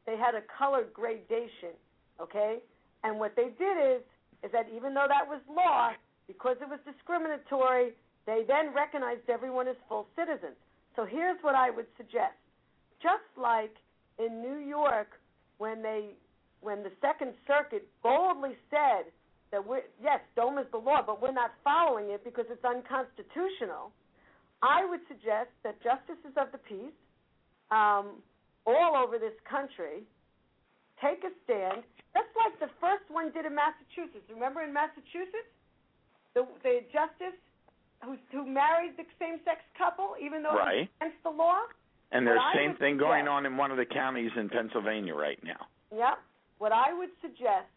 they had a color gradation, okay? And what they did is that even though that was law, because it was discriminatory, they then recognized everyone as full citizens. So here's what I would suggest. Just like in New York, when the Second Circuit boldly said that yes, DOMA is the law, but we're not following it because it's unconstitutional, I would suggest that justices of the peace all over this country take a stand, just like the first one did in Massachusetts. Remember in Massachusetts, the justice who married the same-sex couple, even though it was against the law? And there's the same thing going on in one of the counties in Pennsylvania right now. Yep. What I would suggest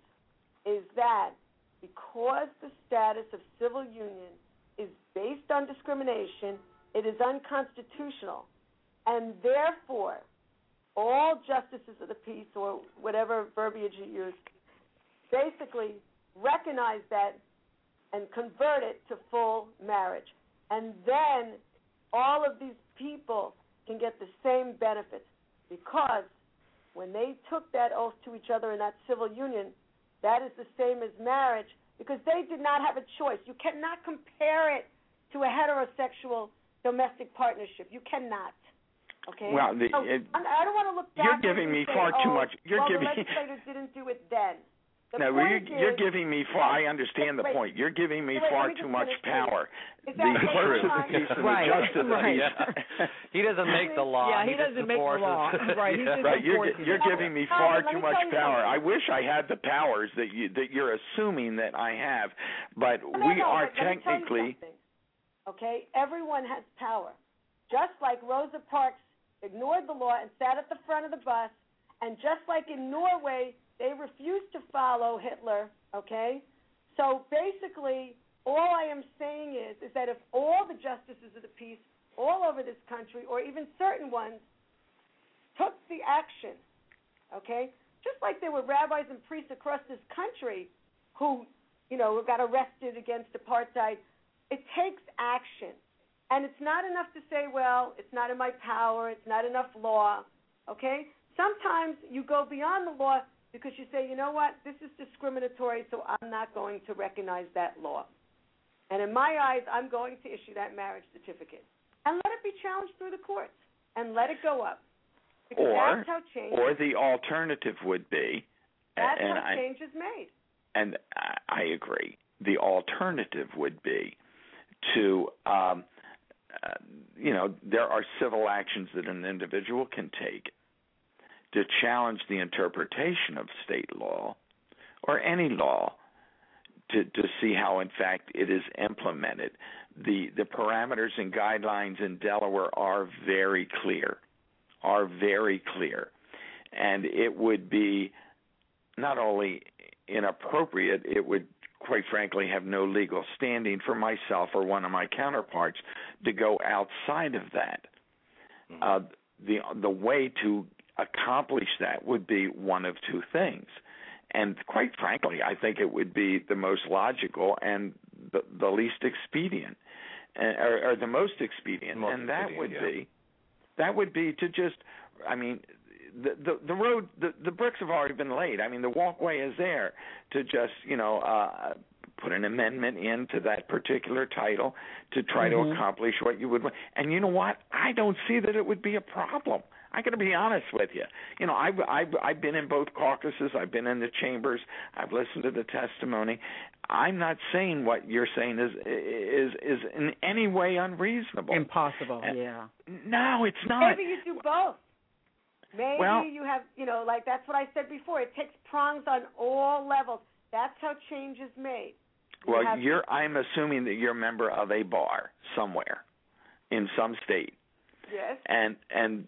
is that because the status of civil union is based on discrimination, it is unconstitutional, and therefore all justices of the peace, or whatever verbiage you use, basically recognize that and convert it to full marriage. And then all of these people can get the same benefits, because when they took that oath to each other in that civil union, that is the same as marriage, because they did not have a choice. You cannot compare it to a heterosexual domestic partnership. You cannot. Okay? Well, I don't want to look back. You're giving me far too much. The legislators didn't do it then. You're giving me far. I understand the point. You're giving me far too much power. The clerks of the peace and the justice of the peace. He doesn't make the law. Yeah, he doesn't make the law. Right. You're giving me far too much power. I wish I had the powers that you're assuming that I have, but we are technically. Okay, everyone has power. Just like Rosa Parks ignored the law and sat at the front of the bus, and just like in Norway, they refused to follow Hitler, okay? So basically, all I am saying is that if all the justices of the peace all over this country, or even certain ones, took the action, okay, just like there were rabbis and priests across this country who, got arrested against apartheid, it takes action. And it's not enough to say, well, it's not in my power, it's not enough law, okay? Sometimes you go beyond the law because you say, you know what, this is discriminatory, so I'm not going to recognize that law. And in my eyes, I'm going to issue that marriage certificate. And let it be challenged through the courts. And let it go up. Because that's how change or the alternative would be. That's how change is made. And I agree. The alternative would be to, there are civil actions that an individual can take to challenge the interpretation of state law or any law to see how, in fact, it is implemented. The parameters and guidelines in Delaware are very clear, and it would be not only inappropriate, it would, quite frankly, have no legal standing for myself or one of my counterparts to go outside of that. The way to accomplish that would be one of two things. And quite frankly, I think it would be the most logical and the least expedient, or the most expedient. That would be to just, the road, the bricks have already been laid. The walkway is there to just, put an amendment into that particular title to try to accomplish what you would want. And you know what? I don't see that it would be a problem. I got to be honest with you. I've been in both caucuses. I've been in the chambers. I've listened to the testimony. I'm not saying what you're saying is in any way unreasonable. Impossible. Yeah. No, it's not. Maybe you do both. Maybe you have, that's what I said before. It takes prongs on all levels. That's how change is made. I'm assuming that you're a member of a bar somewhere in some state. Yes. And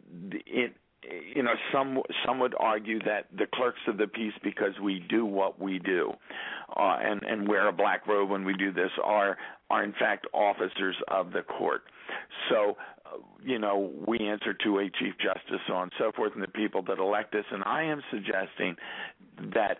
some would argue that the clerks of the peace, because we do what we do, and wear a black robe when we do this, are in fact officers of the court. So, we answer to a chief justice, so on and so forth, and the people that elect us. And I am suggesting that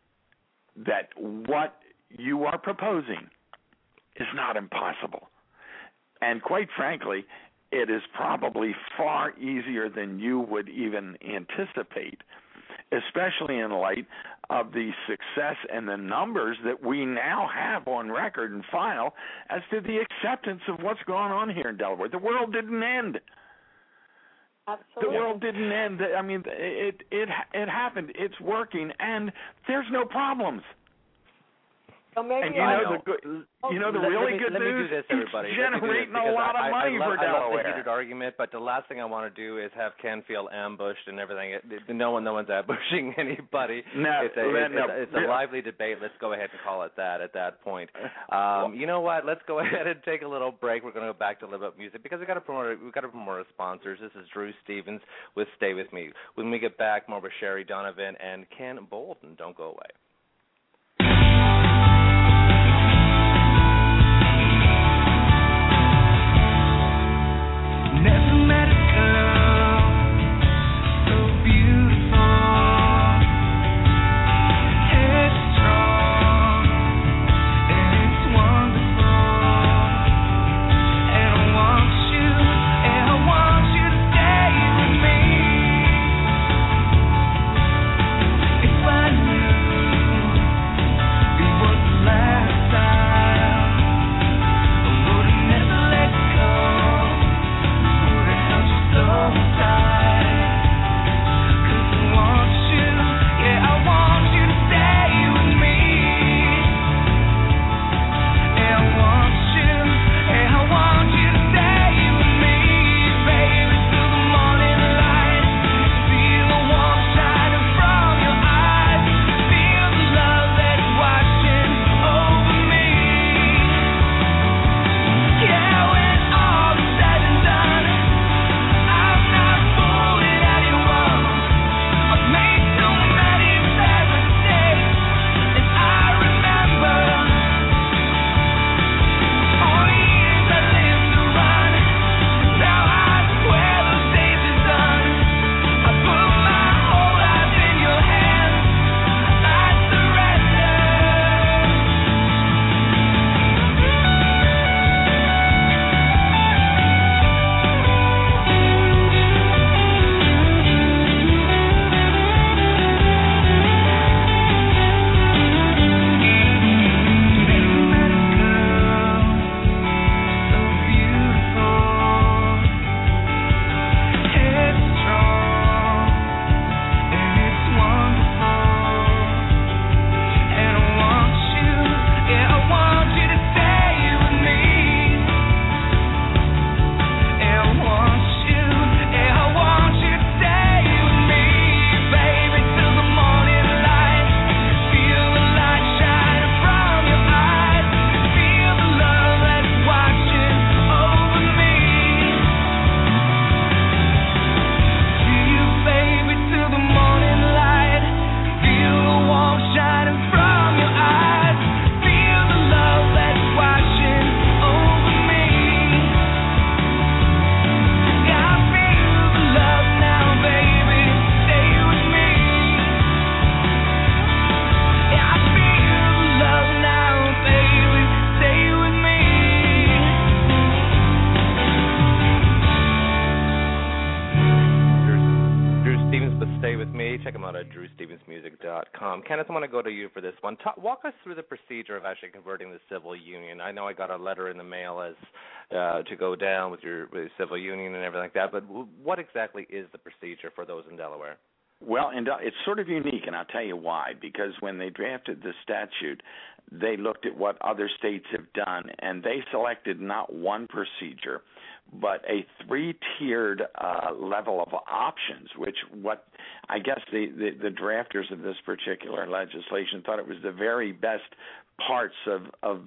what you are proposing is not impossible. And quite frankly, it is probably far easier than you would even anticipate, especially in light of the success and the numbers that we now have on record and file as to the acceptance of what's going on here in Delaware. The world didn't end. Absolutely. The world didn't end. I mean, it happened. It's working, and there's no problems. So maybe and the really good let news, me do this, everybody. it's generating a lot of money for Delaware. I love the heated argument, but the last thing I want to do is have Ken feel ambushed and everything. No one's ambushing anybody. No, it's a lively debate. Let's go ahead and call it that at that point. You know what? Let's go ahead and take a little break. We're going to go back to Live Up Music because we've got to promote our sponsors. This is Drew Stevens with Stay With Me. When we get back, more with Sherry Donovan and Ken Bolden. Don't go away. Never met a girl so beautiful, headstrong, and it's wonderful. And I want you to stay with me. If I knew it was the last time, I would have never let go. So tight, 'cause I want you, I want you to stay with me. I want you to stay with me, baby, till the morning light. Feel the warmth shining from your eyes. Feel the love that's washing over me. Yeah, when all is said and done, I'm not fooling anyone. I've made so many bad mistakes, and I remember all the years I lived to run. Now I swear those days are done. I put my whole life in your hands. I surrender. DrewStevensMusic.com. Kenneth, I want to go to you for this one. Walk us through the procedure of actually converting the civil union. I know I got a letter in the mail as to go down with your civil union and everything like that, but what exactly is the procedure for those in Delaware? Well, and it's sort of unique, and I'll tell you why. Because when they drafted the statute, they looked at what other states have done, and they selected not one procedure, but a three-tiered level of options, which what I guess the drafters of this particular legislation thought it was the very best parts of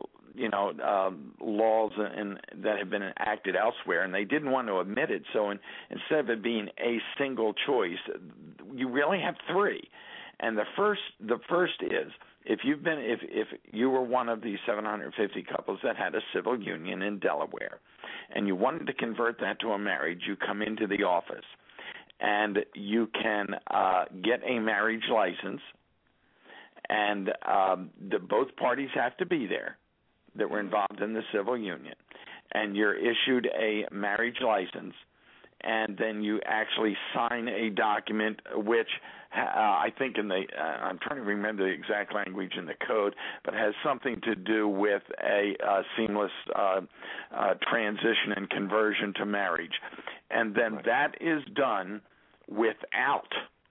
laws that have been enacted elsewhere, and they didn't want to admit it. So instead of it being a single choice, you really have three. And the first is if you were one of the 750 couples that had a civil union in Delaware, and you wanted to convert that to a marriage, you come into the office, and you can get a marriage license, and both parties have to be there that were involved in the civil union. and you're issued a marriage license, and then you actually sign a document which I think I'm trying to remember the exact language in the code, but has something to do with a seamless transition and conversion to marriage. And then that is done without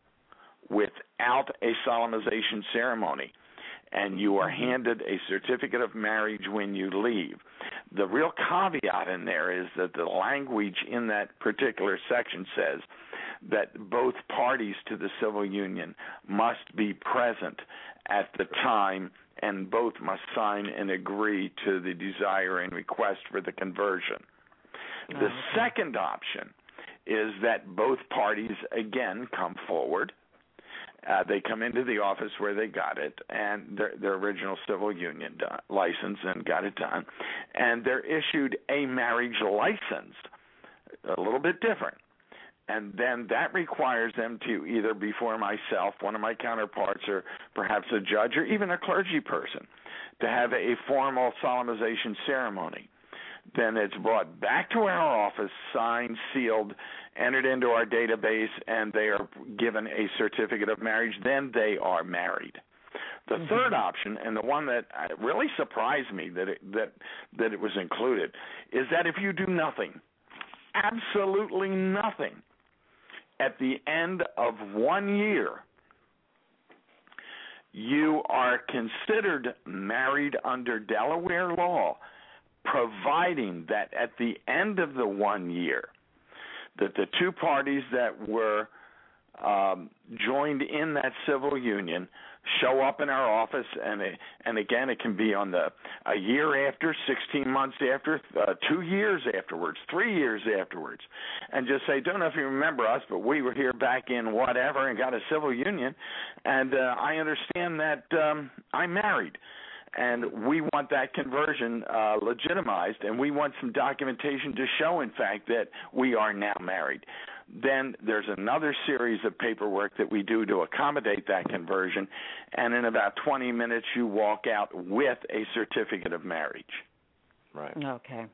a solemnization ceremony. And you are handed a certificate of marriage when you leave. The real caveat in there is that the language in that particular section says that both parties to the civil union must be present at the time, and both must sign and agree to the desire and request for the conversion. The second option is that both parties, again, come forward. They come into the office where they got it, and their original civil union license, and got it done, and they're issued a marriage license, a little bit different. And then that requires them to either before myself, one of my counterparts, or perhaps a judge, or even a clergy person, to have a formal solemnization ceremony. Then it's brought back to our office, signed, sealed, entered into our database, and they are given a certificate of marriage. Then they are married. The third option, and the one that really surprised me that it was included, is that if you do nothing, absolutely nothing, at the end of 1 year, you are considered married under Delaware law, providing that at the end of the 1 year, that the two parties that were joined in that civil union show up in our office, and again, it can be on a year after, 16 months after, 2 years afterwards, 3 years afterwards, and just say, don't know if you remember us, but we were here back in whatever and got a civil union, and I understand that I'm married. And we want that conversion legitimized, and we want some documentation to show, in fact, that we are now married. Then there's another series of paperwork that we do to accommodate that conversion, and in about 20 minutes you walk out with a certificate of marriage. Right. Okay.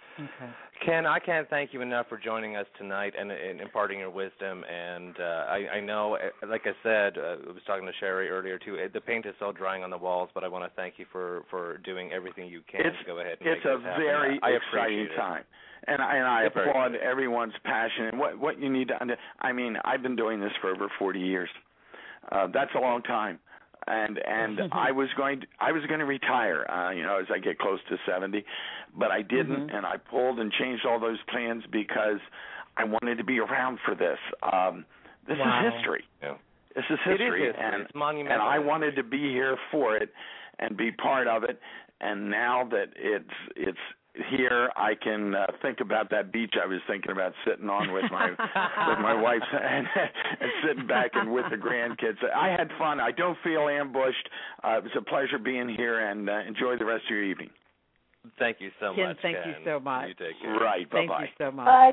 Ken, I can't thank you enough for joining us tonight and imparting your wisdom. And I know, like I said, I was talking to Sherry earlier too. The paint is still drying on the walls, but I want to thank you for doing everything you can to go ahead and make this happen. It's a very exciting time. And I applaud everyone's passion and what you need to understand. I mean, I've been doing this for over 40 years. That's a long time. And I was going to retire, as I get close to 70, but I didn't, and I pulled and changed all those plans because I wanted to be around for this. This is history. Yeah. This is history, it is history. It's monumental. And I wanted to be here for it and be part of it. And now that it's here, I can think about that beach I was thinking about sitting on with my wife and sitting back and with the grandkids. I had fun. I don't feel ambushed. It was a pleasure being here, and enjoy the rest of your evening. Thank you so Ken, much, thank you so much. You take care. Right. Bye-bye. Thank you so much. Bye,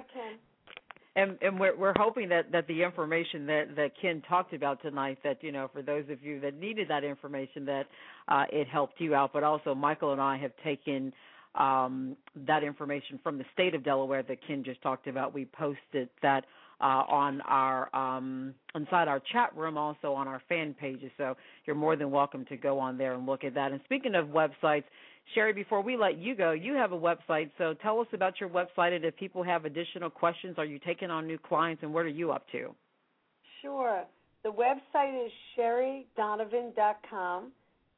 Ken. And we're hoping that the information that Ken talked about tonight, that for those of you that needed that information, that it helped you out. But also, Michael and I have taken that information from the state of Delaware that Ken just talked about. We posted that on our inside our chat room, also on our fan pages. So you're more than welcome to go on there and look at that. And speaking of websites, Sherry, before we let you go, you have a website. So tell us about your website, and if people have additional questions, are you taking on new clients, and what are you up to? Sure. The website is sherrydonovan.com,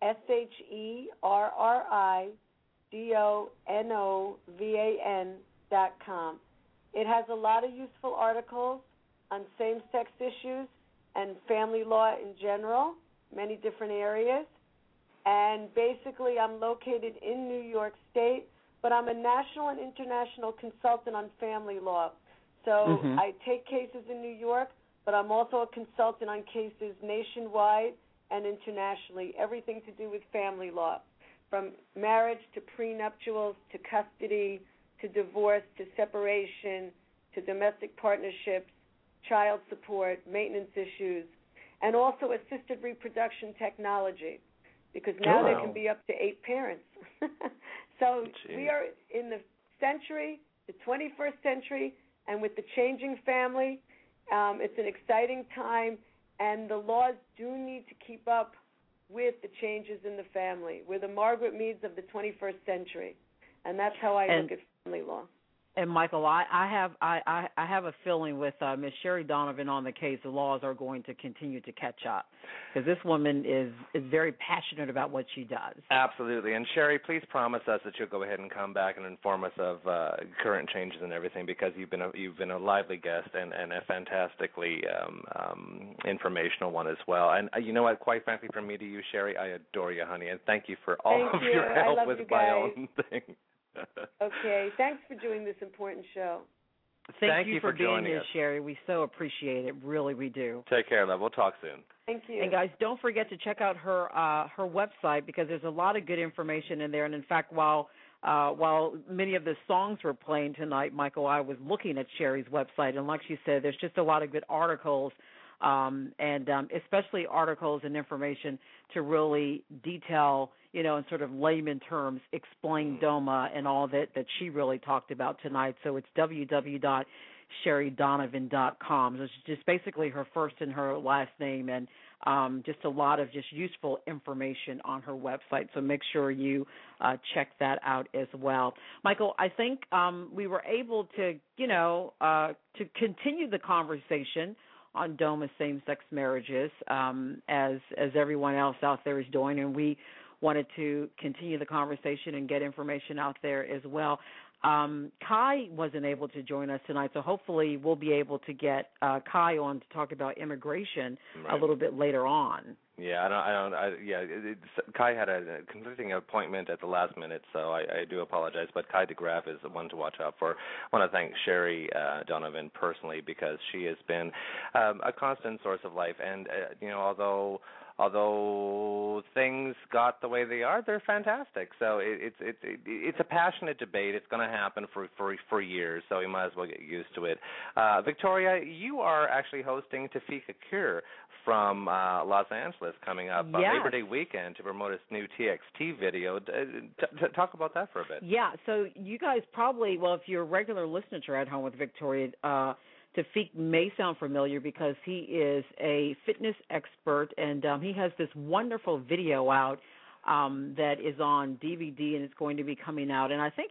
SherryDonovan.com. It has a lot of useful articles on same-sex issues and family law in general, many different areas. And basically, I'm located in New York State, but I'm a national and international consultant on family law. So I take cases in New York, but I'm also a consultant on cases nationwide and internationally, everything to do with family law, from marriage to prenuptials to custody to divorce to separation to domestic partnerships, child support, maintenance issues, and also assisted reproduction technology, because now there can be up to 8 parents. So we are in the century, the 21st century, and with the changing family, it's an exciting time, and the laws do need to keep up with the changes in the family. We're the Margaret Meads of the 21st century, and that's how I look at family law. And Michael, I have a feeling with Miss Sherry Donovan on the case, the laws are going to continue to catch up, because this woman is very passionate about what she does. Absolutely. And Sherry, please promise us that you'll go ahead and come back and inform us of current changes and everything, because you've been a lively guest and a fantastically informational one as well. And you know what? Quite frankly, from me to you, Sherry, I adore you, honey, and thank you for all of your help with my own thing. Okay, thanks for doing this important show. Thank you for being here, Sherry. We so appreciate it. Really, we do. Take care, love. We'll talk soon. Thank you. And guys, don't forget to check out her website, because there's a lot of good information in there. And in fact, while many of the songs were playing tonight, Michael, I was looking at Sherry's website, and like she said, there's just a lot of good articles. And especially articles and information to really detail, in sort of layman terms, explain DOMA and all that she really talked about tonight. So it's www.sherrydonovan.com. So it's just basically her first and her last name, and just a lot of just useful information on her website. So make sure you check that out as well. Michael, I think we were able to, to continue the conversation on DOMA same-sex marriages, as everyone else out there is doing, and we wanted to continue the conversation and get information out there as well. Kai wasn't able to join us tonight, so hopefully we'll be able to get Kai on to talk about immigration a little bit later on. Yeah, Kai had a conflicting appointment at the last minute, so I do apologize. But Kai DeGraff is the one to watch out for. I want to thank Sherry Donovan personally, because she has been a constant source of life. And although things got the way they are, they're fantastic. So it's a passionate debate. It's going to happen for years, so we might as well get used to it. Victoria, you are actually hosting Tafika Kur from Los Angeles coming up Labor Day weekend to promote his new TXT video. Talk about that for a bit. Yeah, so you guys probably, if you're a regular listener to At Home with Victoria, Tafik may sound familiar because he is a fitness expert, and he has this wonderful video out that is on DVD, and it's going to be coming out. And I think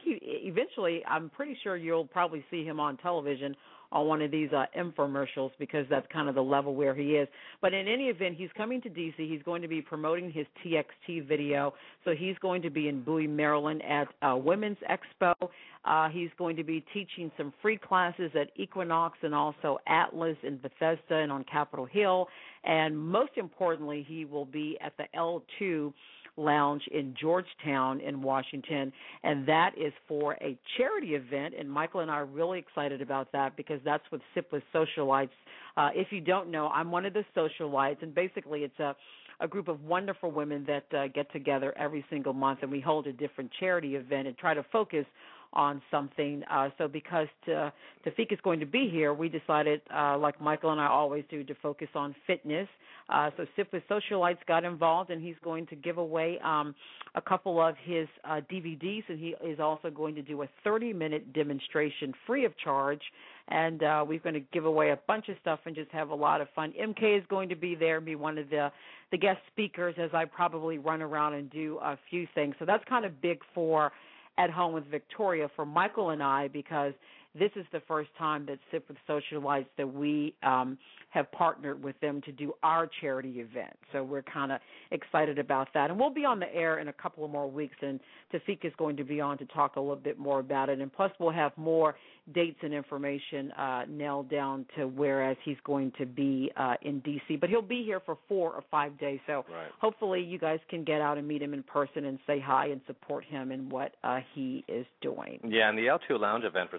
I'm pretty sure you'll probably see him on television on one of these infomercials, because that's kind of the level where he is. But in any event, he's coming to D.C. He's going to be promoting his TXT video. So he's going to be in Bowie, Maryland at Women's Expo. He's going to be teaching some free classes at Equinox and also Atlas in Bethesda and on Capitol Hill. And most importantly, he will be at the L2 Lounge in Georgetown in Washington, and that is for a charity event, and Michael and I are really excited about that, because that's with Sip with Socialites. If you don't know, I'm one of the socialites, and basically it's a group of wonderful women that get together every single month, and we hold a different charity event and try to focus on something. So because Tafik is going to be here, we decided, like Michael and I always do, to focus on fitness. So Sip with Socialites got involved, and he's going to give away a couple of his DVDs, and he is also going to do a 30-minute demonstration free of charge. And we're going to give away a bunch of stuff and just have a lot of fun. MK is going to be there and be one of the guest speakers, as I probably run around and do a few things. So that's kind of big for At Home with Victoria for Michael and I, because this is the first time that Sip with Socialites that we have partnered with them to do our charity event. So we're kind of excited about that. And we'll be on the air in a couple of more weeks, and Tafik is going to be on to talk a little bit more about it. And plus we'll have more dates and information nailed down to whereas he's going to be in D.C. But he'll be here for 4 or 5 days. So hopefully you guys can get out and meet him in person and say hi and support him in what he is doing. Yeah, and the L2 Lounge event for Sip with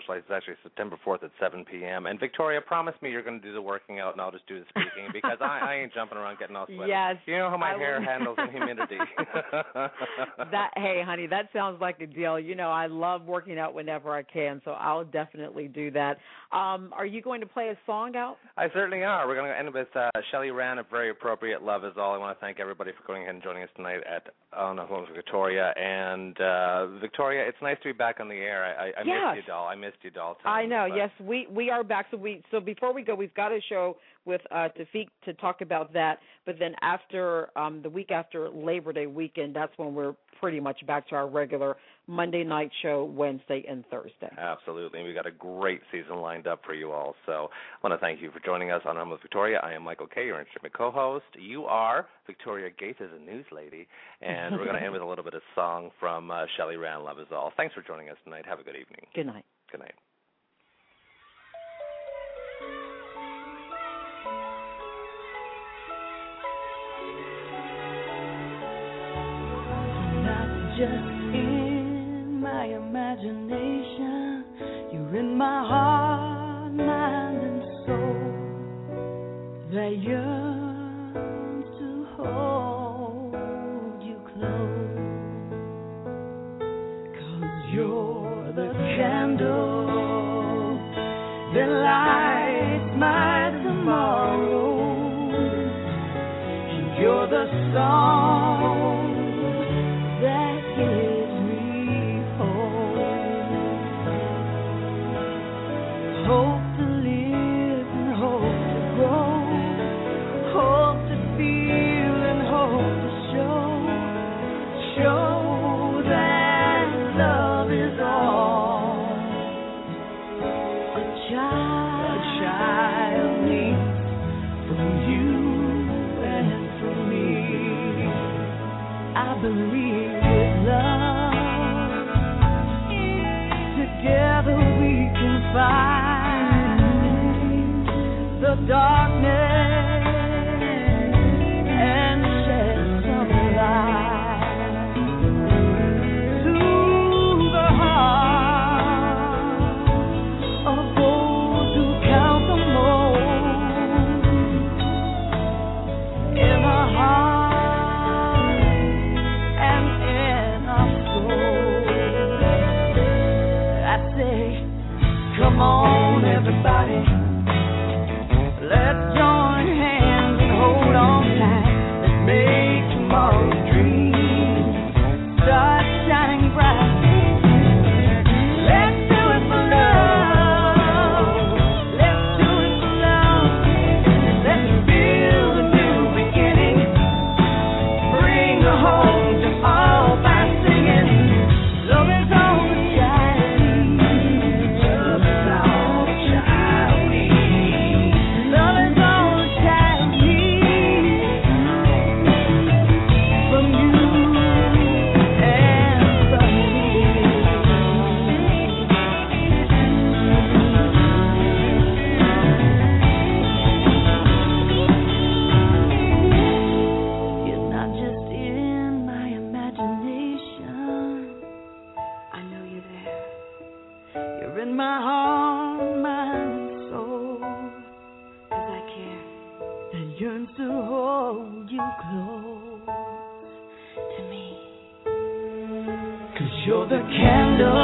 socialize is actually September 4th at 7 p.m. And Victoria, promise me you're going to do the working out and I'll just do the speaking because I ain't jumping around getting all sweaty. Yes. You know how my hair handles in humidity. Hey, honey, that sounds like a deal. You know, I love working out whenever I can, so I'll definitely do that. Are you going to play a song out? I certainly are. We're going to end with Shelley Rand, A Very Appropriate Love Is All. I want to thank everybody for going ahead and joining us tonight on Home with Victoria. And Victoria, it's nice to be back on the air. I missed you, doll. I missed you, doll. I know. Yes, we are back. So before we go, we've got a show with Tafik to talk about that. But then after the week after Labor Day weekend, that's when we're pretty much back to our regular Monday night show, Wednesday and Thursday. Absolutely. We got a great season lined up for you all. So I want to thank you for joining us on Home with Victoria. I am Michael Kay, your instrument co-host. You are Victoria Gaither, the news lady. And we're going to end with a little bit of song from Shelley Rand, Love Is All. Thanks for joining us tonight. Have a good evening. Good night. Good night. Just in my imagination, you're in my heart, mind, and soul that yearns to hold you close. 'Cause you're the candle that lights my tomorrow, and you're the song that gives me hope to live and hope to grow, hope to feel and hope to show that love is all a child needs from you and from me. I believe together we can find the darkness and shed some light to the heart of those who count the most in our heart and in our soul. Come on, everybody, let's join hands and hold on tight. Let's make tomorrow's dream start shining bright. Let's do it for love. Let's do it for love. Let's build a new beginning. Bring her home to all by singing. Love is all the child. You're the candle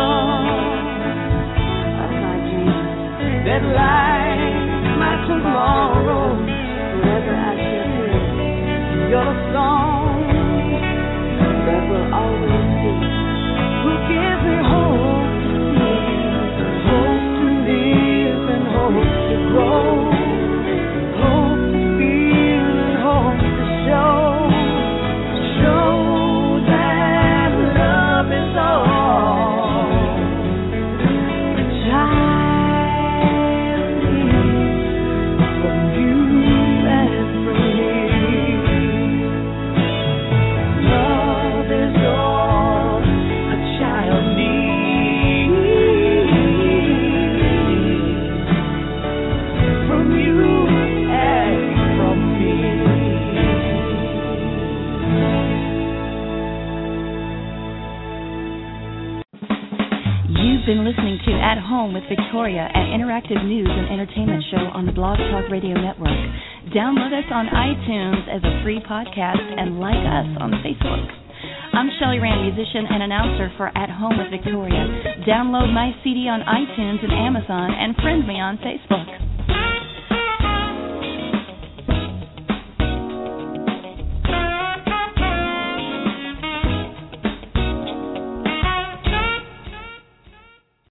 of my dreams that lights my tomorrow. Forever I shall live. You're the song that will always be. Who gives me hope to live and hope to grow, hope to feel and hope to show that love is all a child needs from You've been listening to At Home with Victoria, an interactive news and entertainment show on the Blog Talk Radio Network. Download us on iTunes as a free podcast and like us on Facebook. I'm Shelley Rand, musician and announcer for At Home with Victoria. Download my CD on iTunes and Amazon and friend me on Facebook.